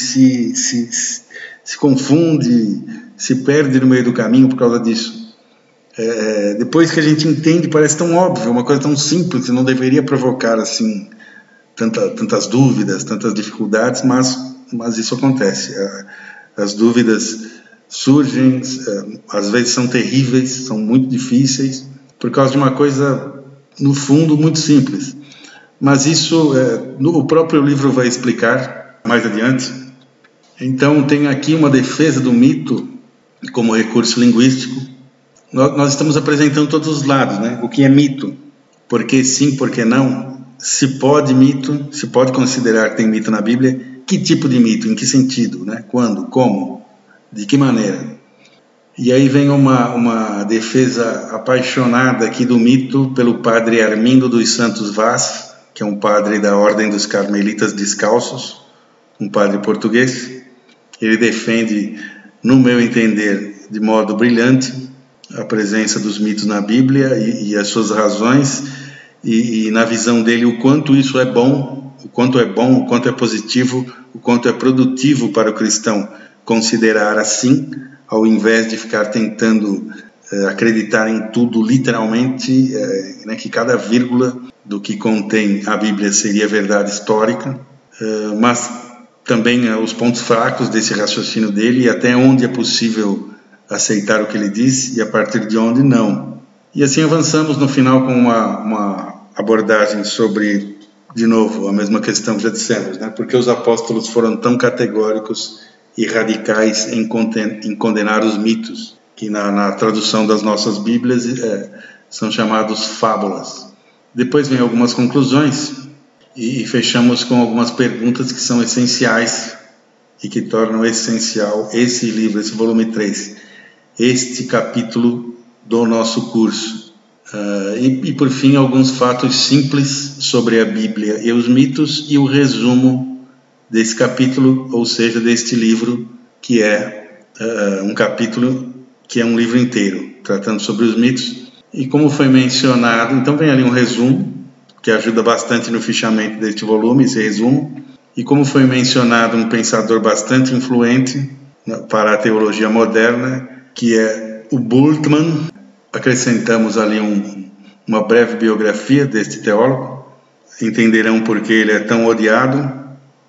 Speaker 1: se confunde, se perde no meio do caminho por causa disso. Depois que a gente entende, parece tão óbvio, uma coisa tão simples, que não deveria provocar assim tantas dúvidas, tantas dificuldades, mas isso acontece. As dúvidas surgem, às vezes são terríveis, são muito difíceis, por causa de uma coisa, no fundo, muito simples. mas isso o próprio livro vai explicar mais adiante. Então tem aqui uma defesa do mito como recurso linguístico. Nós estamos apresentando todos os lados, né? O que é mito? Por que sim, por que não? Se pode considerar que tem mito na Bíblia? Que tipo de mito? Em que sentido? Né? Quando? Como? De que maneira? E aí vem uma defesa apaixonada aqui do mito pelo padre Armindo dos Santos Vaz, que é um padre da Ordem dos Carmelitas Descalços, um padre português. Ele defende, no meu entender, de modo brilhante, a presença dos mitos na Bíblia e as suas razões, e na visão dele o quanto isso é bom, o quanto é positivo, o quanto é produtivo para o cristão considerar assim, ao invés de ficar tentando acreditar em tudo literalmente, né, que cada vírgula do que contém a Bíblia seria verdade histórica, mas também os pontos fracos desse raciocínio dele e até onde é possível aceitar o que ele diz e a partir de onde não. E assim avançamos no final com uma abordagem sobre, de novo, a mesma questão que já dissemos, né? Porque os apóstolos foram tão categóricos e radicais em condenar os mitos, que na tradução das nossas Bíblias são chamados fábulas. Depois vem algumas conclusões e fechamos com algumas perguntas que são essenciais e que tornam essencial esse livro, esse volume 3, este capítulo do nosso curso. E por fim, alguns fatos simples sobre a Bíblia e os mitos e o resumo desse capítulo, ou seja, deste livro, que é um capítulo que é um livro inteiro, tratando sobre os mitos. E como foi mencionado, então vem ali um resumo, que ajuda bastante no fichamento deste volume, esse resumo. E como foi mencionado, um pensador bastante influente para a teologia moderna, que é o Bultmann. Acrescentamos ali uma breve biografia deste teólogo. Entenderão por que ele é tão odiado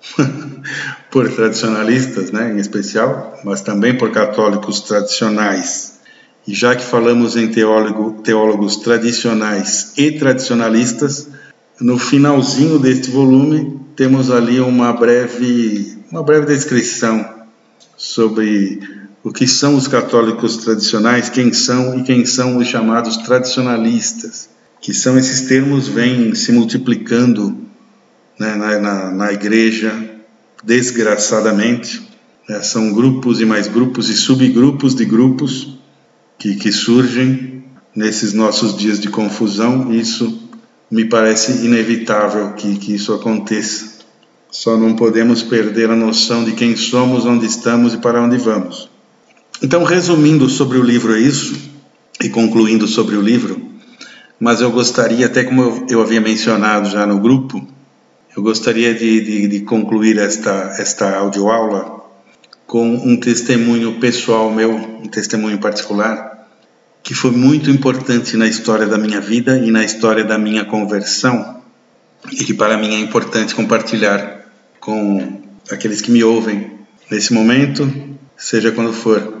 Speaker 1: por tradicionalistas, né, em especial, mas também por católicos tradicionais. E já que falamos em teólogos tradicionais e tradicionalistas, no finalzinho deste volume temos ali uma breve descrição sobre o que são os católicos tradicionais, quem são os chamados tradicionalistas, que são esses termos vêm se multiplicando, né, na igreja, desgraçadamente, né, são grupos e mais grupos e subgrupos de grupos que surgem nesses nossos dias de confusão. Isso me parece inevitável que isso aconteça. Só não podemos perder a noção de quem somos, onde estamos e para onde vamos. Então, resumindo sobre o livro é isso, e concluindo sobre o livro, mas eu gostaria, até como eu havia mencionado já no grupo, eu gostaria de concluir esta audioaula com um testemunho pessoal meu, um testemunho particular, que foi muito importante na história da minha vida e na história da minha conversão, e que para mim é importante compartilhar com aqueles que me ouvem nesse momento, seja quando for.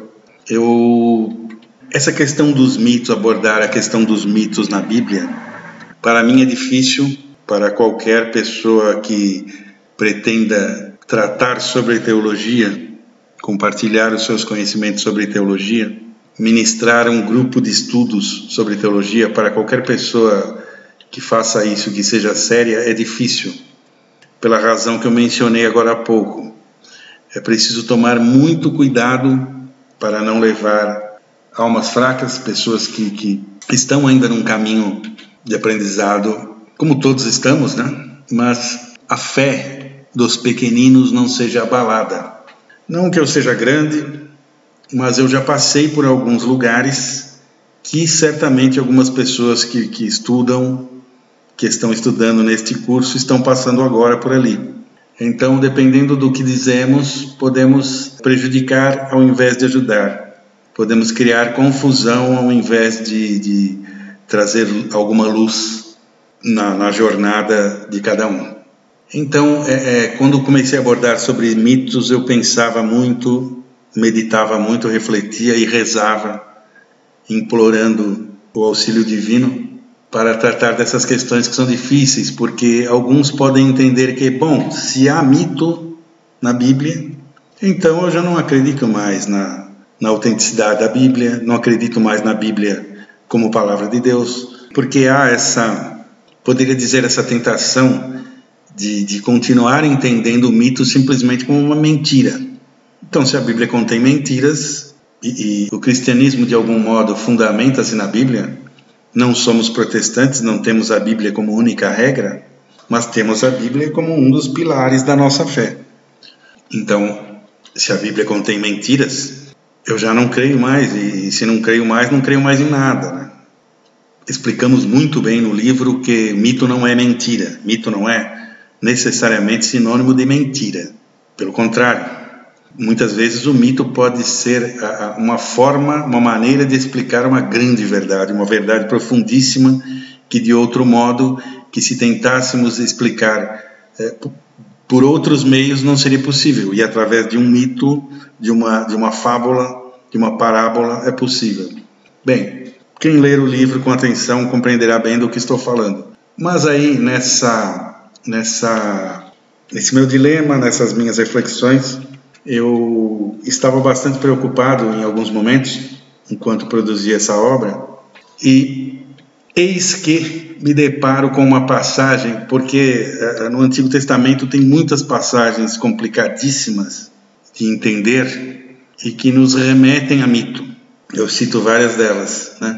Speaker 1: Essa questão dos mitos, abordar a questão dos mitos na Bíblia, para mim é difícil, para qualquer pessoa que pretenda tratar sobre teologia, compartilhar os seus conhecimentos sobre teologia, ministrar um grupo de estudos sobre teologia, para qualquer pessoa que faça isso, que seja séria, é difícil, pela razão que eu mencionei agora há pouco. É preciso tomar muito cuidado para não levar almas fracas, pessoas que estão ainda num caminho de aprendizado, como todos estamos, né? Mas a fé dos pequeninos não seja abalada. Não que eu seja grande, mas eu já passei por alguns lugares que certamente algumas pessoas que estudam, que estão estudando neste curso, estão passando agora por ali. Então, dependendo do que dizemos, podemos prejudicar ao invés de ajudar. Podemos criar confusão ao invés de trazer alguma luz na jornada de cada um. Então, quando comecei a abordar sobre mitos, eu pensava muito, meditava muito, refletia e rezava, implorando o auxílio divino para tratar dessas questões que são difíceis, porque alguns podem entender que, bom, se há mito na Bíblia, então eu já não acredito mais na autenticidade da Bíblia, não acredito mais na Bíblia como palavra de Deus, porque há poderia dizer, essa tentação de continuar entendendo o mito simplesmente como uma mentira. Então, se a Bíblia contém mentiras e o cristianismo de algum modo fundamenta-se na Bíblia, não somos protestantes, não temos a Bíblia como única regra, mas temos a Bíblia como um dos pilares da nossa fé. Então, se a Bíblia contém mentiras, eu já não creio mais, e se não creio mais em nada, né? Explicamos muito bem no livro que mito não é mentira, mito não é necessariamente sinônimo de mentira. Pelo contrário, muitas vezes o mito pode ser uma forma, uma maneira de explicar uma grande verdade, uma verdade profundíssima que de outro modo, que se tentássemos explicar por outros meios não seria possível, e através de um mito, de uma fábula, de uma parábola é possível. Bem, quem ler o livro com atenção compreenderá bem do que estou falando. Mas aí nesse meu dilema, nessas minhas reflexões, eu estava bastante preocupado em alguns momentos, enquanto produzia essa obra, e eis que me deparo com uma passagem, porque no Antigo Testamento tem muitas passagens complicadíssimas de entender e que nos remetem a mito. Eu cito várias delas, né?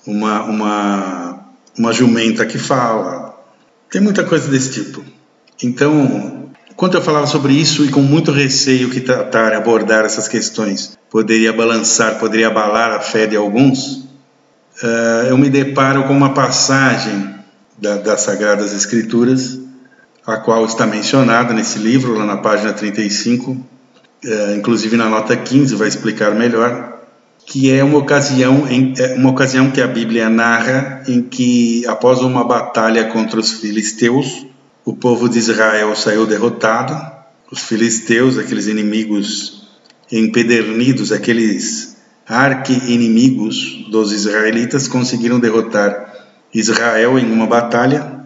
Speaker 1: Uma jumenta que fala, tem muita coisa desse tipo. Então, enquanto eu falava sobre isso e com muito receio que tratar, abordar essas questões poderia abalar a fé de alguns, eu me deparo com uma passagem das Sagradas Escrituras, a qual está mencionada nesse livro, lá na página 35, inclusive na nota 15 vai explicar melhor, que é uma ocasião que a Bíblia narra em que, após uma batalha contra os filisteus, o povo de Israel saiu derrotado. Os filisteus, aqueles inimigos empedernidos, aqueles arqui-inimigos dos israelitas, conseguiram derrotar Israel em uma batalha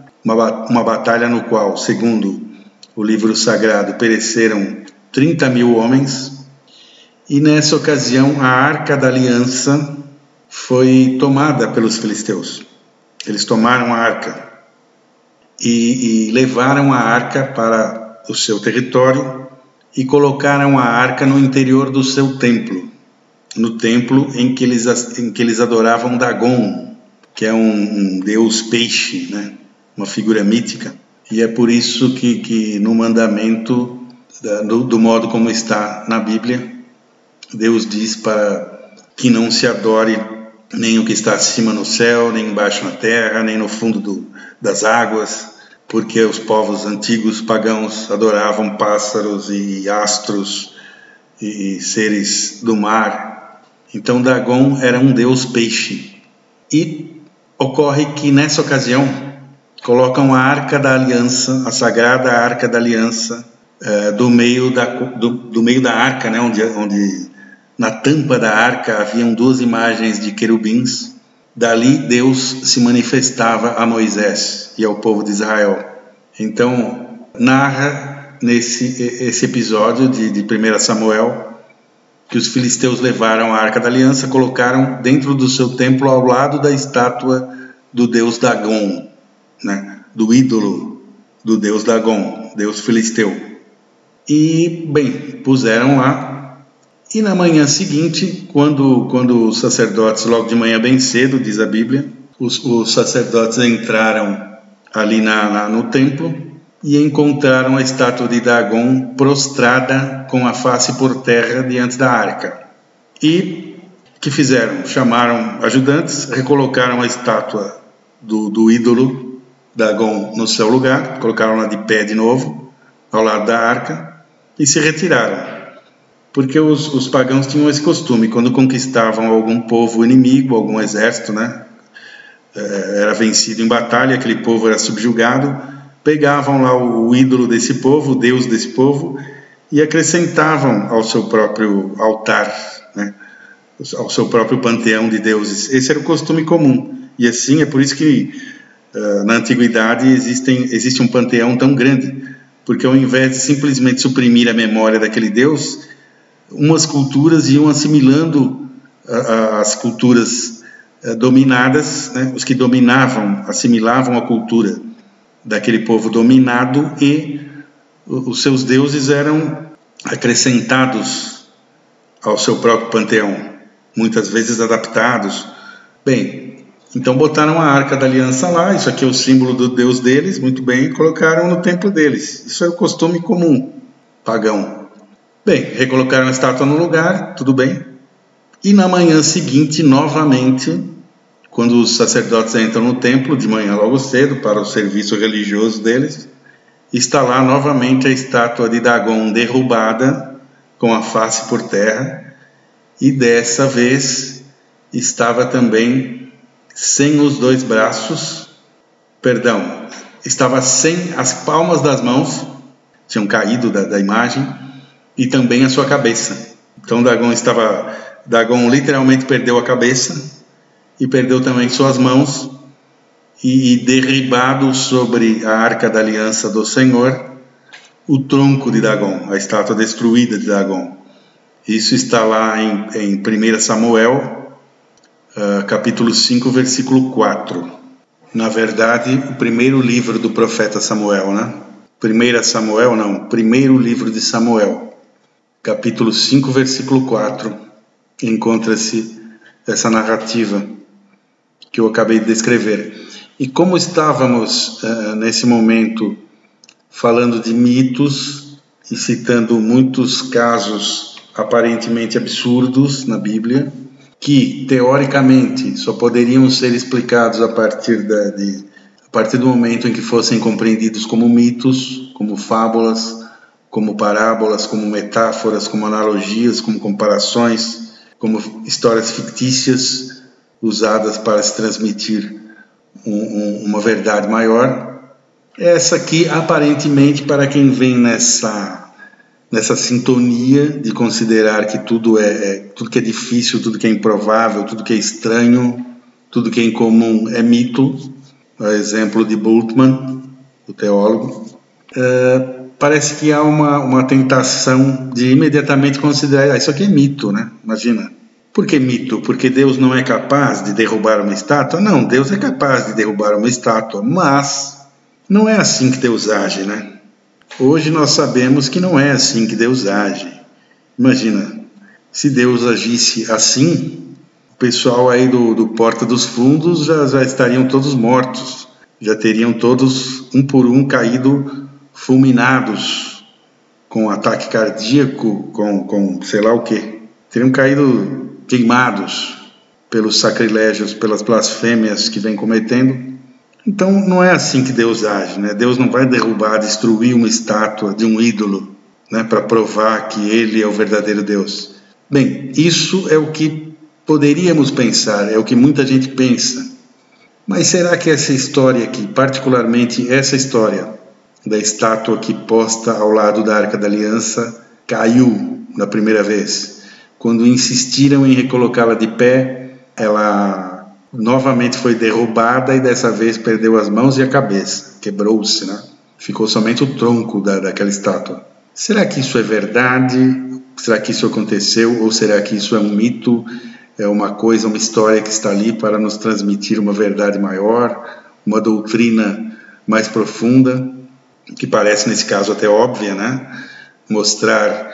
Speaker 1: no qual, segundo o livro sagrado, pereceram 30.000 homens. E nessa ocasião a Arca da Aliança foi tomada pelos filisteus. Eles tomaram a Arca e levaram a Arca para o seu território e colocaram a Arca no interior do seu templo, no templo em que eles adoravam Dagon, que é um deus peixe, né? Uma figura mítica. E é por isso que no mandamento, do modo como está na Bíblia, Deus diz para que não se adore nem o que está acima no céu, nem embaixo na terra, nem no fundo das águas, porque os povos antigos pagãos adoravam pássaros e astros e seres do mar. Então Dagon era um deus peixe. E ocorre que nessa ocasião colocam a Arca da Aliança, a Sagrada Arca da Aliança, do meio da arca, né, onde na tampa da arca haviam 2 imagens de querubins. Dali Deus se manifestava a Moisés e ao povo de Israel. Então, narra esse episódio de 1 Samuel que os filisteus levaram a Arca da Aliança, colocaram dentro do seu templo ao lado da estátua do deus Dagon, né? Do ídolo do deus Dagon, deus filisteu. E, bem, puseram lá. E na manhã seguinte, quando os sacerdotes, logo de manhã bem cedo, diz a Bíblia, os sacerdotes entraram ali no templo e encontraram a estátua de Dagon prostrada com a face por terra diante da arca. E o que fizeram? Chamaram ajudantes, recolocaram a estátua do ídolo Dagon no seu lugar, colocaram-la de pé de novo, ao lado da arca, e se retiraram. Porque os pagãos tinham esse costume, quando conquistavam algum povo inimigo, algum exército, né, era vencido em batalha, aquele povo era subjugado, pegavam lá o ídolo desse povo, o deus desse povo, e acrescentavam ao seu próprio altar, né, ao seu próprio panteão de deuses. Esse era o costume comum. E assim, é por isso que na antiguidade existe um panteão tão grande, porque ao invés de simplesmente suprimir a memória daquele Deus, umas culturas iam assimilando as culturas dominadas, né? Os que dominavam, assimilavam a cultura daquele povo dominado, e os seus deuses eram acrescentados ao seu próprio panteão, muitas vezes adaptados. Bem, então botaram a Arca da Aliança lá, isso aqui é o símbolo do Deus deles, muito bem, e colocaram no templo deles. Isso é o costume comum, pagão. Bem, recolocaram a estátua no lugar, tudo bem. E na manhã seguinte, novamente, quando os sacerdotes entram no templo, de manhã logo cedo, para o serviço religioso deles, está lá novamente a estátua de Dagon derrubada, com a face por terra, e dessa vez estava também sem os dois braços, estava sem as palmas das mãos, tinham caído da imagem, e também a sua cabeça. Então Dagon literalmente perdeu a cabeça, e perdeu também suas mãos, e derribado sobre a Arca da Aliança do Senhor, o tronco de Dagon, a estátua destruída de Dagon. Isso está lá em 1 Samuel, capítulo 5, versículo 4. Na verdade, o primeiro livro do profeta Samuel, né? Primeiro livro de Samuel, capítulo 5, versículo 4, encontra-se essa narrativa que eu acabei de descrever. E como estávamos nesse momento falando de mitos e citando muitos casos aparentemente absurdos na Bíblia, que teoricamente só poderiam ser explicados a partir do momento em que fossem compreendidos como mitos, como fábulas, como parábolas, como metáforas, como analogias, como comparações, como histórias fictícias usadas para se transmitir uma verdade maior. Essa aqui, aparentemente, para quem vem nessa sintonia de considerar que tudo que é difícil, tudo que é improvável, tudo que é estranho, tudo que é incomum é mito, o exemplo de Bultmann, o teólogo, parece que há uma tentação de imediatamente considerar, isso aqui é mito, né? Imagina. Por que mito? Porque Deus não é capaz de derrubar uma estátua? Não, Deus é capaz de derrubar uma estátua, mas não é assim que Deus age, né? Hoje nós sabemos que não é assim que Deus age. Imagina, se Deus agisse assim, o pessoal aí do Porta dos Fundos já estariam todos mortos, já teriam todos, um por um, caído fulminados, com ataque cardíaco, com sei lá o quê. Teriam caído queimados pelos sacrilégios, pelas blasfêmias que vem cometendo. Então não é assim que Deus age, né? Deus não vai derrubar, destruir uma estátua de um ídolo, né, para provar que Ele é o verdadeiro Deus. Bem, isso é o que poderíamos pensar, é o que muita gente pensa. Mas será que essa história aqui, particularmente essa história da estátua que posta ao lado da Arca da Aliança, caiu na primeira vez? Quando insistiram em recolocá-la de pé, ela novamente foi derrubada e dessa vez perdeu as mãos e a cabeça, quebrou-se, né? Ficou somente o tronco daquela estátua. Será que isso é verdade? Será que isso aconteceu? Ou será que isso é um mito? É uma coisa, uma história que está ali para nos transmitir uma verdade maior, uma doutrina mais profunda, que parece nesse caso até óbvia, né? Mostrar,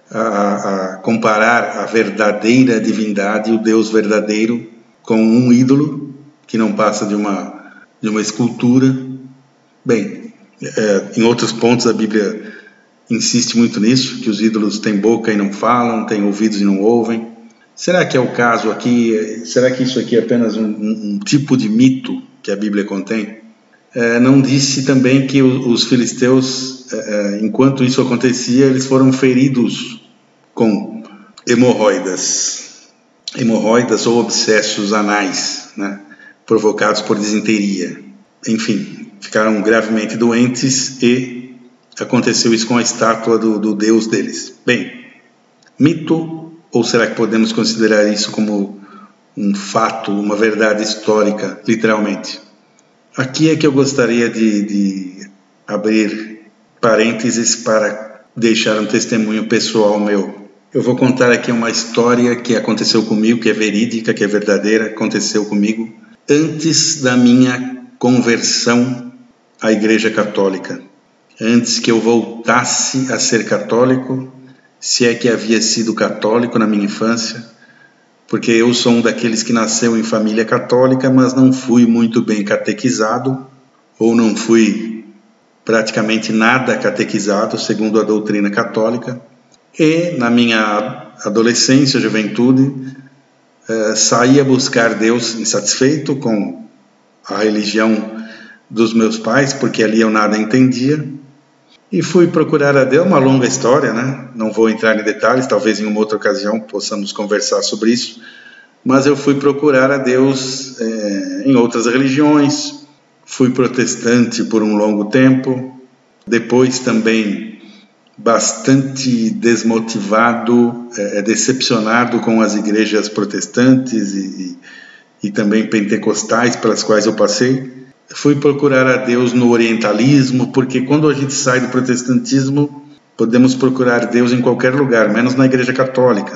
Speaker 1: comparar a verdadeira divindade, o Deus verdadeiro, com um ídolo que não passa de uma escultura. Bem, em outros pontos a Bíblia insiste muito nisso, que os ídolos têm boca e não falam, têm ouvidos e não ouvem. Será que é o caso aqui? Será que isso aqui é apenas um tipo de mito que a Bíblia contém? Não disse também que os filisteus, enquanto isso acontecia, eles foram feridos com hemorroidas ou abscessos anais, né, provocados por disenteria. Enfim, ficaram gravemente doentes e aconteceu isso com a estátua do Deus deles. Bem, mito, ou será que podemos considerar isso como um fato, uma verdade histórica, literalmente. Aqui é que eu gostaria de abrir parênteses para deixar um testemunho pessoal meu. Eu vou contar aqui uma história que aconteceu comigo, que é verídica, que é verdadeira, aconteceu comigo antes da minha conversão à Igreja Católica. Antes que eu voltasse a ser católico, se é que havia sido católico na minha infância, porque eu sou um daqueles que nasceu em família católica, mas não fui muito bem catequizado, ou não fui praticamente nada catequizado, segundo a doutrina católica. E na minha adolescência, juventude, saí a buscar Deus insatisfeito com a religião dos meus pais, porque ali eu nada entendia, e fui procurar a Deus. Uma longa história, né? Não vou entrar em detalhes, talvez em uma outra ocasião possamos conversar sobre isso, mas eu fui procurar a Deus em outras religiões. Fui protestante por um longo tempo, depois também bastante desmotivado, decepcionado com as igrejas protestantes e também pentecostais pelas quais eu passei. Fui procurar a Deus no orientalismo, porque quando a gente sai do protestantismo, podemos procurar Deus em qualquer lugar, menos na Igreja Católica.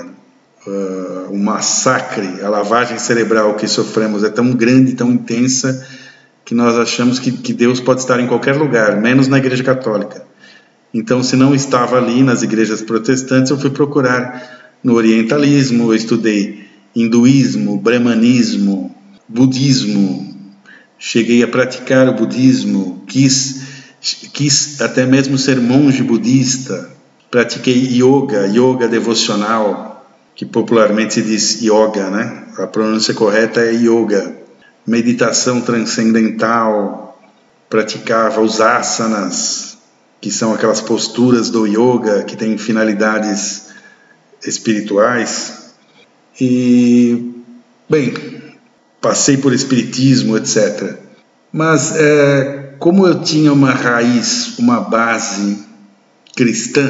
Speaker 1: O massacre, a lavagem cerebral que sofremos é tão grande, tão intensa, que nós achamos que Deus pode estar em qualquer lugar, menos na Igreja Católica. Então, se não estava ali nas igrejas protestantes, eu fui procurar no orientalismo. Eu estudei hinduísmo, brahmanismo, budismo. Cheguei a praticar o budismo, quis até mesmo ser monge budista. Pratiquei yoga devocional, que popularmente se diz yoga, né? A pronúncia correta é yoga. Meditação transcendental. Praticava os asanas, que são aquelas posturas do yoga que têm finalidades espirituais. E, bem, passei por espiritismo, etc. Mas, como eu tinha uma raiz, uma base cristã,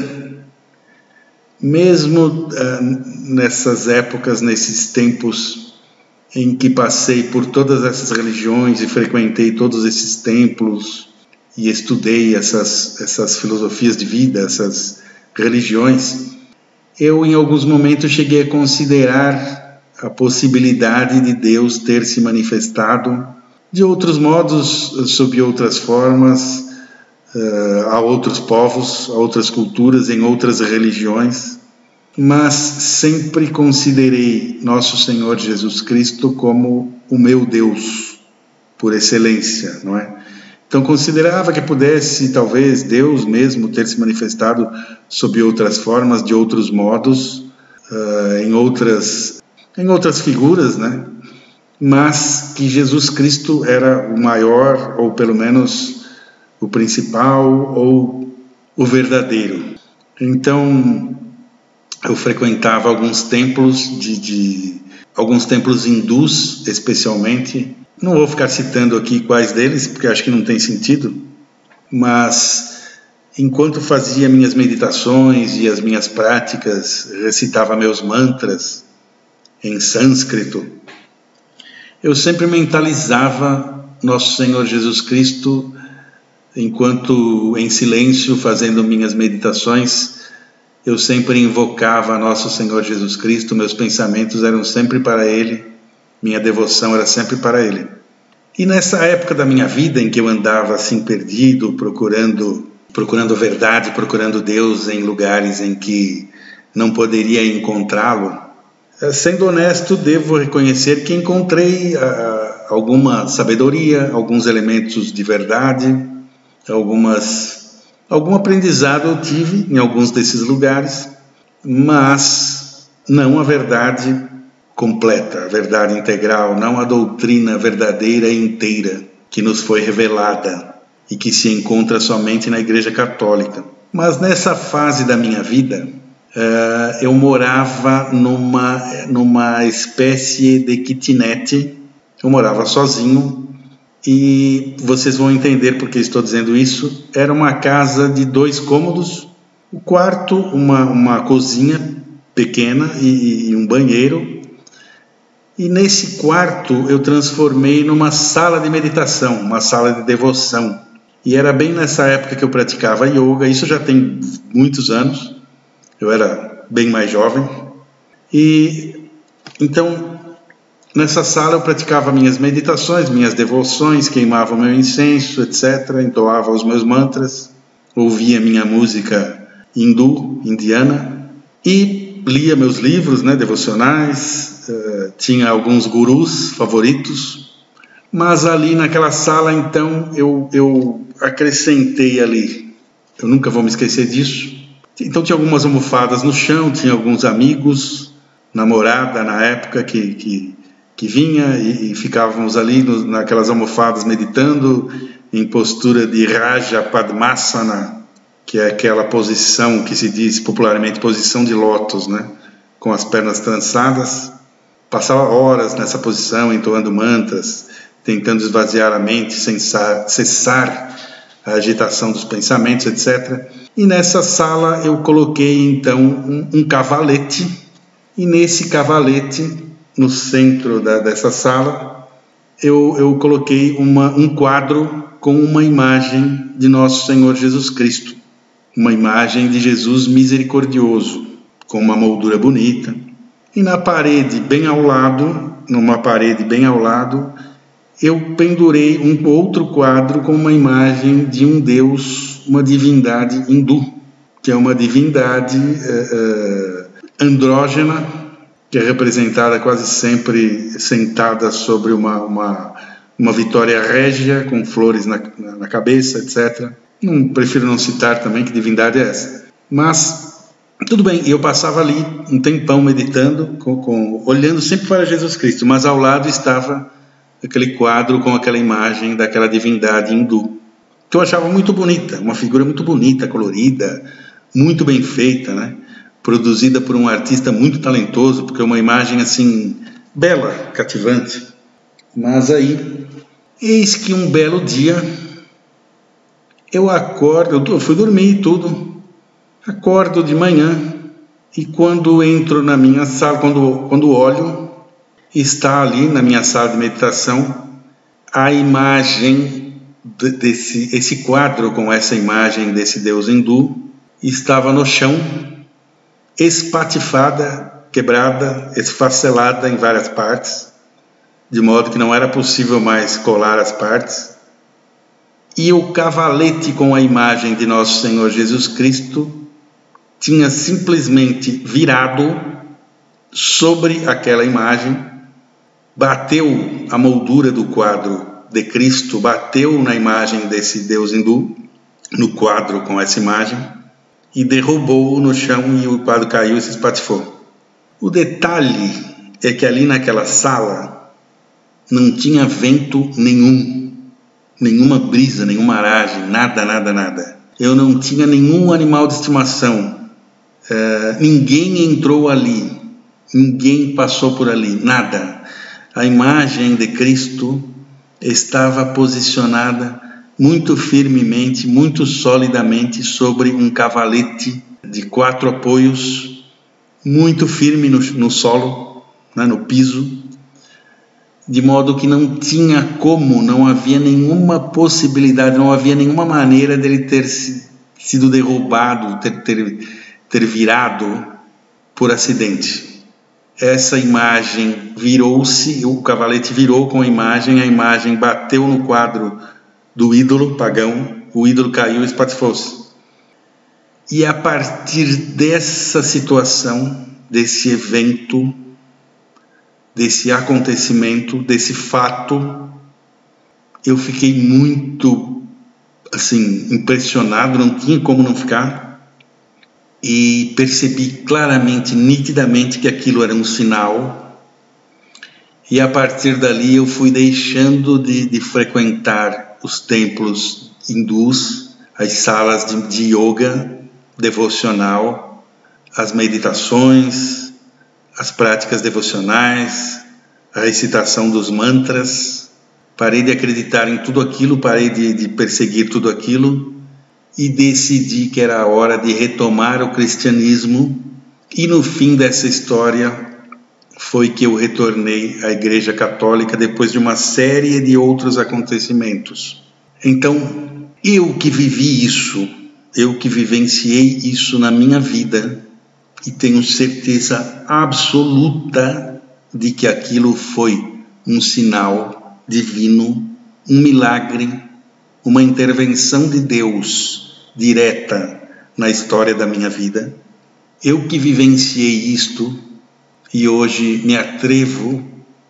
Speaker 1: mesmo nessas épocas, nesses tempos em que passei por todas essas religiões e frequentei todos esses templos e estudei essas filosofias de vida, essas religiões, eu em alguns momentos cheguei a considerar a possibilidade de Deus ter se manifestado de outros modos, sob outras formas, a outros povos, a outras culturas, em outras religiões, mas sempre considerei Nosso Senhor Jesus Cristo como o meu Deus, por excelência, não é? Então considerava que pudesse, talvez, Deus mesmo ter se manifestado sob outras formas, de outros modos, em outras figuras, né? Mas que Jesus Cristo era o maior, ou pelo menos o principal, ou o verdadeiro. Então, eu frequentava alguns templos, alguns templos hindus, especialmente. Não vou ficar citando aqui quais deles, porque acho que não tem sentido, mas enquanto fazia minhas meditações e as minhas práticas, recitava meus mantras em sânscrito, eu sempre mentalizava Nosso Senhor Jesus Cristo, enquanto em silêncio, fazendo minhas meditações, eu sempre invocava Nosso Senhor Jesus Cristo, meus pensamentos eram sempre para Ele, minha devoção era sempre para Ele. E nessa época da minha vida em que eu andava assim perdido, procurando verdade, procurando Deus em lugares em que não poderia encontrá-lo, sendo honesto, devo reconhecer que encontrei alguma sabedoria, alguns elementos de verdade, algum aprendizado eu tive em alguns desses lugares, mas não a verdade completa, a verdade integral, não a doutrina verdadeira e inteira que nos foi revelada e que se encontra somente na Igreja Católica. Mas nessa fase da minha vida, eu morava numa espécie de kitnet. Eu morava sozinho e vocês vão entender por que estou dizendo isso. Era uma casa de 2 cômodos, o quarto, uma cozinha pequena e um banheiro, E nesse quarto eu transformei numa sala de meditação, uma sala de devoção. E era bem nessa época que eu praticava yoga, isso já tem muitos anos, eu era bem mais jovem. E então, nessa sala eu praticava minhas meditações, minhas devoções, queimava o meu incenso, etc., entoava os meus mantras, ouvia minha música indiana, e lia meus livros, devocionais, tinha alguns gurus favoritos, mas ali naquela sala, então, eu acrescentei ali, eu nunca vou me esquecer disso, então tinha algumas almofadas no chão, tinha alguns amigos, namorada na época que vinha e ficávamos ali naquelas almofadas meditando em postura de Raja Padmasana, que é aquela posição que se diz popularmente posição de lótus, com as pernas trançadas. Passava horas nessa posição, entoando mantras, tentando esvaziar a mente, cessar a agitação dos pensamentos, etc. E nessa sala eu coloquei então um cavalete, e nesse cavalete, no centro dessa sala, eu coloquei um quadro com uma imagem de Nosso Senhor Jesus Cristo, uma imagem de Jesus misericordioso, com uma moldura bonita. E na parede bem ao lado, eu pendurei um outro quadro com uma imagem de um Deus, uma divindade hindu, que é uma divindade andrógena, que é representada quase sempre sentada sobre uma vitória régia, com flores na cabeça, etc. Prefiro não citar também que divindade é essa. Mas tudo bem, eu passava ali um tempão meditando, olhando sempre para Jesus Cristo, mas ao lado estava aquele quadro com aquela imagem daquela divindade hindu, que eu achava muito bonita, uma figura muito bonita, colorida, muito bem feita, produzida por um artista muito talentoso, porque é uma imagem assim, bela, cativante. Mas aí, eis que um belo dia, eu acordo, eu fui dormir e tudo, acordo de manhã e quando entro na minha sala, quando olho, está ali na minha sala de meditação a imagem esse quadro com essa imagem desse Deus hindu estava no chão, espatifada, quebrada, esfacelada em várias partes, de modo que não era possível mais colar as partes. E o cavalete com a imagem de Nosso Senhor Jesus Cristo tinha simplesmente virado sobre aquela imagem, bateu a moldura do quadro de Cristo, bateu na imagem desse Deus hindu, no quadro com essa imagem, e derrubou-o no chão e o quadro caiu e se espatifou. O detalhe é que ali naquela sala não tinha vento nenhum, nenhuma brisa, nenhuma aragem, nada. Eu não tinha nenhum animal de estimação, ninguém entrou ali, ninguém passou por ali, nada. A imagem de Cristo estava posicionada muito firmemente, muito solidamente sobre um cavalete de 4 apoios, muito firme no solo, no piso, de modo que não tinha como, não havia nenhuma possibilidade, não havia nenhuma maneira dele ter sido derrubado, ter virado por acidente. Essa imagem virou-se, o cavalete virou com a imagem bateu no quadro do ídolo pagão, o ídolo caiu e espatifou-se. E a partir dessa situação, desse evento, desse acontecimento, desse fato, eu fiquei muito impressionado, não tinha como não ficar, e percebi claramente, nitidamente, que aquilo era um sinal, e a partir dali eu fui deixando de frequentar os templos hindus, as salas de yoga devocional, as meditações, as práticas devocionais, a recitação dos mantras. Parei de acreditar em tudo aquilo, parei de perseguir tudo aquilo e decidi que era a hora de retomar o cristianismo. E no fim dessa história, foi que eu retornei à Igreja Católica depois de uma série de outros acontecimentos. Então, eu que vivi isso, eu que vivenciei isso na minha vida, e tenho certeza absoluta de que aquilo foi um sinal divino, um milagre, uma intervenção de Deus direta na história da minha vida. Eu que vivenciei isto e hoje me atrevo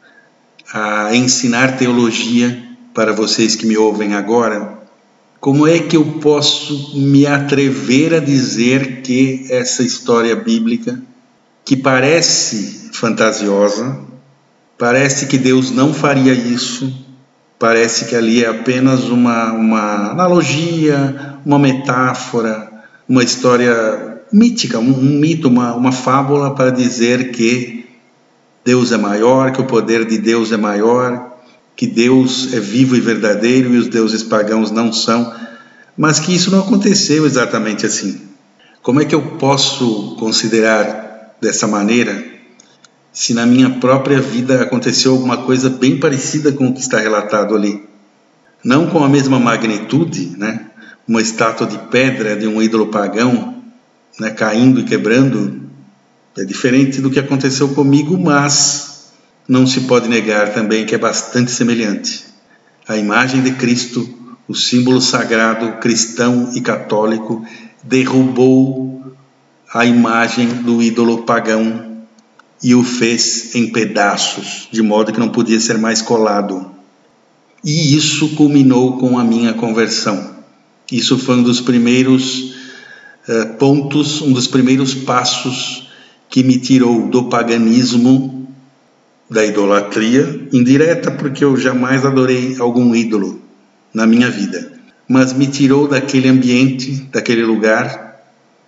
Speaker 1: a ensinar teologia para vocês que me ouvem agora. Como é que eu posso me atrever a dizer que essa história bíblica, que parece fantasiosa, parece que Deus não faria isso, parece que ali é apenas uma analogia, uma metáfora, uma história mítica, um mito, uma fábula para dizer que Deus é maior, que o poder de Deus é maior, que Deus é vivo e verdadeiro e os deuses pagãos não são, mas que isso não aconteceu exatamente assim. Como é que eu posso considerar dessa maneira se na minha própria vida aconteceu alguma coisa bem parecida com o que está relatado ali? Não com a mesma magnitude, né? Uma estátua de pedra de um ídolo pagão, né, caindo e quebrando, é diferente do que aconteceu comigo, mas não se pode negar também que é bastante semelhante. A imagem de Cristo, o símbolo sagrado cristão e católico, derrubou a imagem do ídolo pagão e o fez em pedaços, de modo que não podia ser mais colado. E isso culminou com a minha conversão. Isso foi um dos primeiros pontos, um dos primeiros passos que me tirou do paganismo, da idolatria indireta, porque eu jamais adorei algum ídolo na minha vida, mas me tirou daquele ambiente, daquele lugar,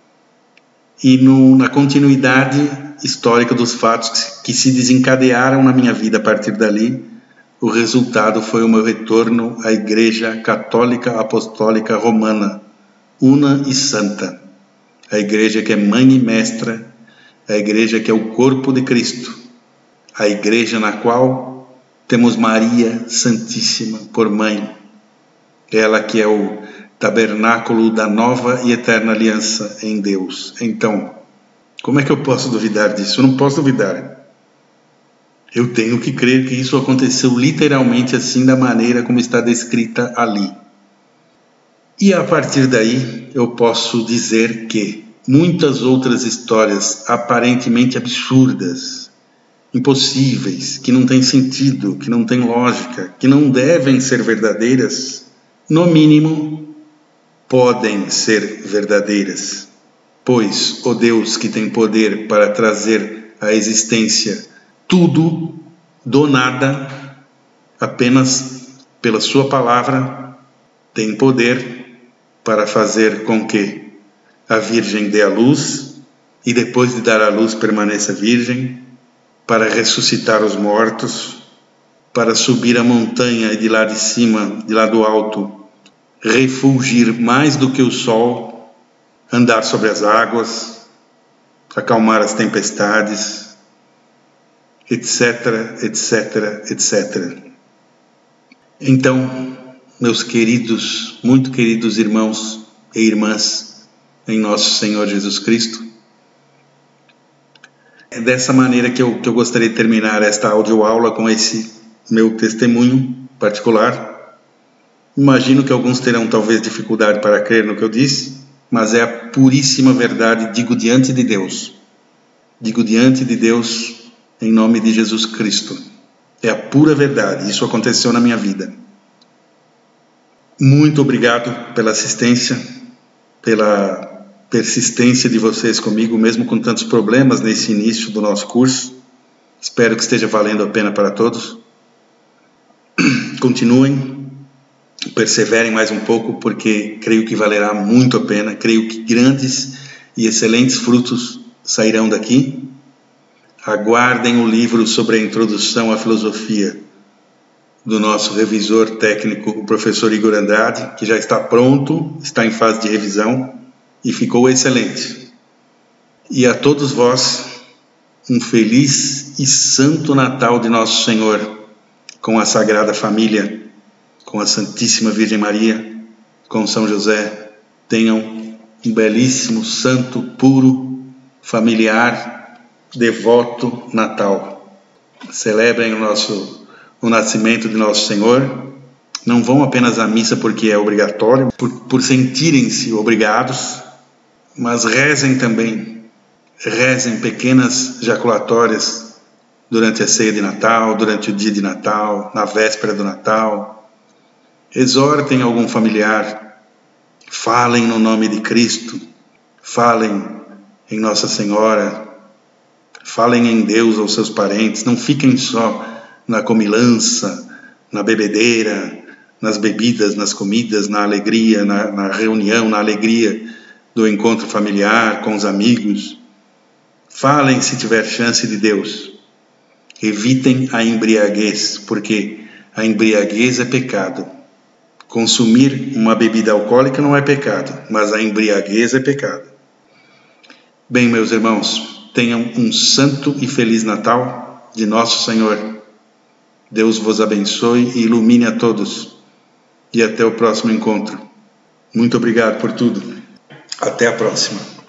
Speaker 1: e na continuidade histórica dos fatos que se desencadearam na minha vida a partir dali, o resultado foi o meu retorno à Igreja Católica Apostólica Romana, una e santa, a igreja que é mãe e mestra, a igreja que é o corpo de Cristo, a igreja na qual temos Maria Santíssima por mãe, ela que é o tabernáculo da nova e eterna aliança em Deus. Então, como é que eu posso duvidar disso? Eu não posso duvidar. Eu tenho que crer que isso aconteceu literalmente assim, da maneira como está descrita ali. E a partir daí eu posso dizer que muitas outras histórias aparentemente absurdas, impossíveis, que não têm sentido, que não têm lógica, que não devem ser verdadeiras, no mínimo podem ser verdadeiras, pois o Deus que tem poder para trazer à existência tudo do nada, apenas pela sua palavra, tem poder para fazer com que a Virgem dê à luz e depois de dar à luz permaneça virgem, para ressuscitar os mortos, para subir a montanha e de lá de cima, de lá do alto, refulgir mais do que o sol, andar sobre as águas, acalmar as tempestades, etc, etc, etc. Então, meus queridos, muito queridos irmãos e irmãs em nosso Senhor Jesus Cristo, é dessa maneira que eu gostaria de terminar esta audioaula, com esse meu testemunho particular. Imagino que alguns terão talvez dificuldade para crer no que eu disse, mas é a puríssima verdade, digo diante de Deus. Digo diante de Deus em nome de Jesus Cristo. É a pura verdade, isso aconteceu na minha vida. Muito obrigado pela assistência, pela persistência de vocês comigo, mesmo com tantos problemas nesse início do nosso curso. Espero que esteja valendo a pena para todos. Continuem, perseverem mais um pouco, porque creio que valerá muito a pena. Creio que grandes e excelentes frutos sairão daqui. Aguardem o livro sobre a introdução à filosofia do nosso revisor técnico, o professor Igor Andrade, que já está pronto, está em fase de revisão e ficou excelente. E a todos vós, um feliz e santo Natal de Nosso Senhor, com a Sagrada Família, com a Santíssima Virgem Maria, com São José. Tenham um belíssimo, santo, puro, familiar, devoto Natal. Celebrem o nascimento de Nosso Senhor. Não vão apenas à missa porque é obrigatório, por sentirem-se obrigados, mas rezem também. Rezem pequenas jaculatórias durante a ceia de Natal, durante o dia de Natal, na véspera do Natal. Exortem algum familiar. Falem no nome de Cristo. Falem em Nossa Senhora. Falem em Deus aos seus parentes. Não fiquem só na comilança, na bebedeira, nas bebidas, nas comidas, na alegria, na reunião, na alegria do encontro familiar com os amigos. Falem, se tiver chance, de Deus. Evitem a embriaguez, porque a embriaguez é pecado. Consumir uma bebida alcoólica não é pecado, mas a embriaguez é pecado. Bem, meus irmãos, tenham um santo e feliz Natal de Nosso Senhor. Deus vos abençoe e ilumine a todos. E até o próximo encontro. Muito obrigado por tudo. Até a próxima.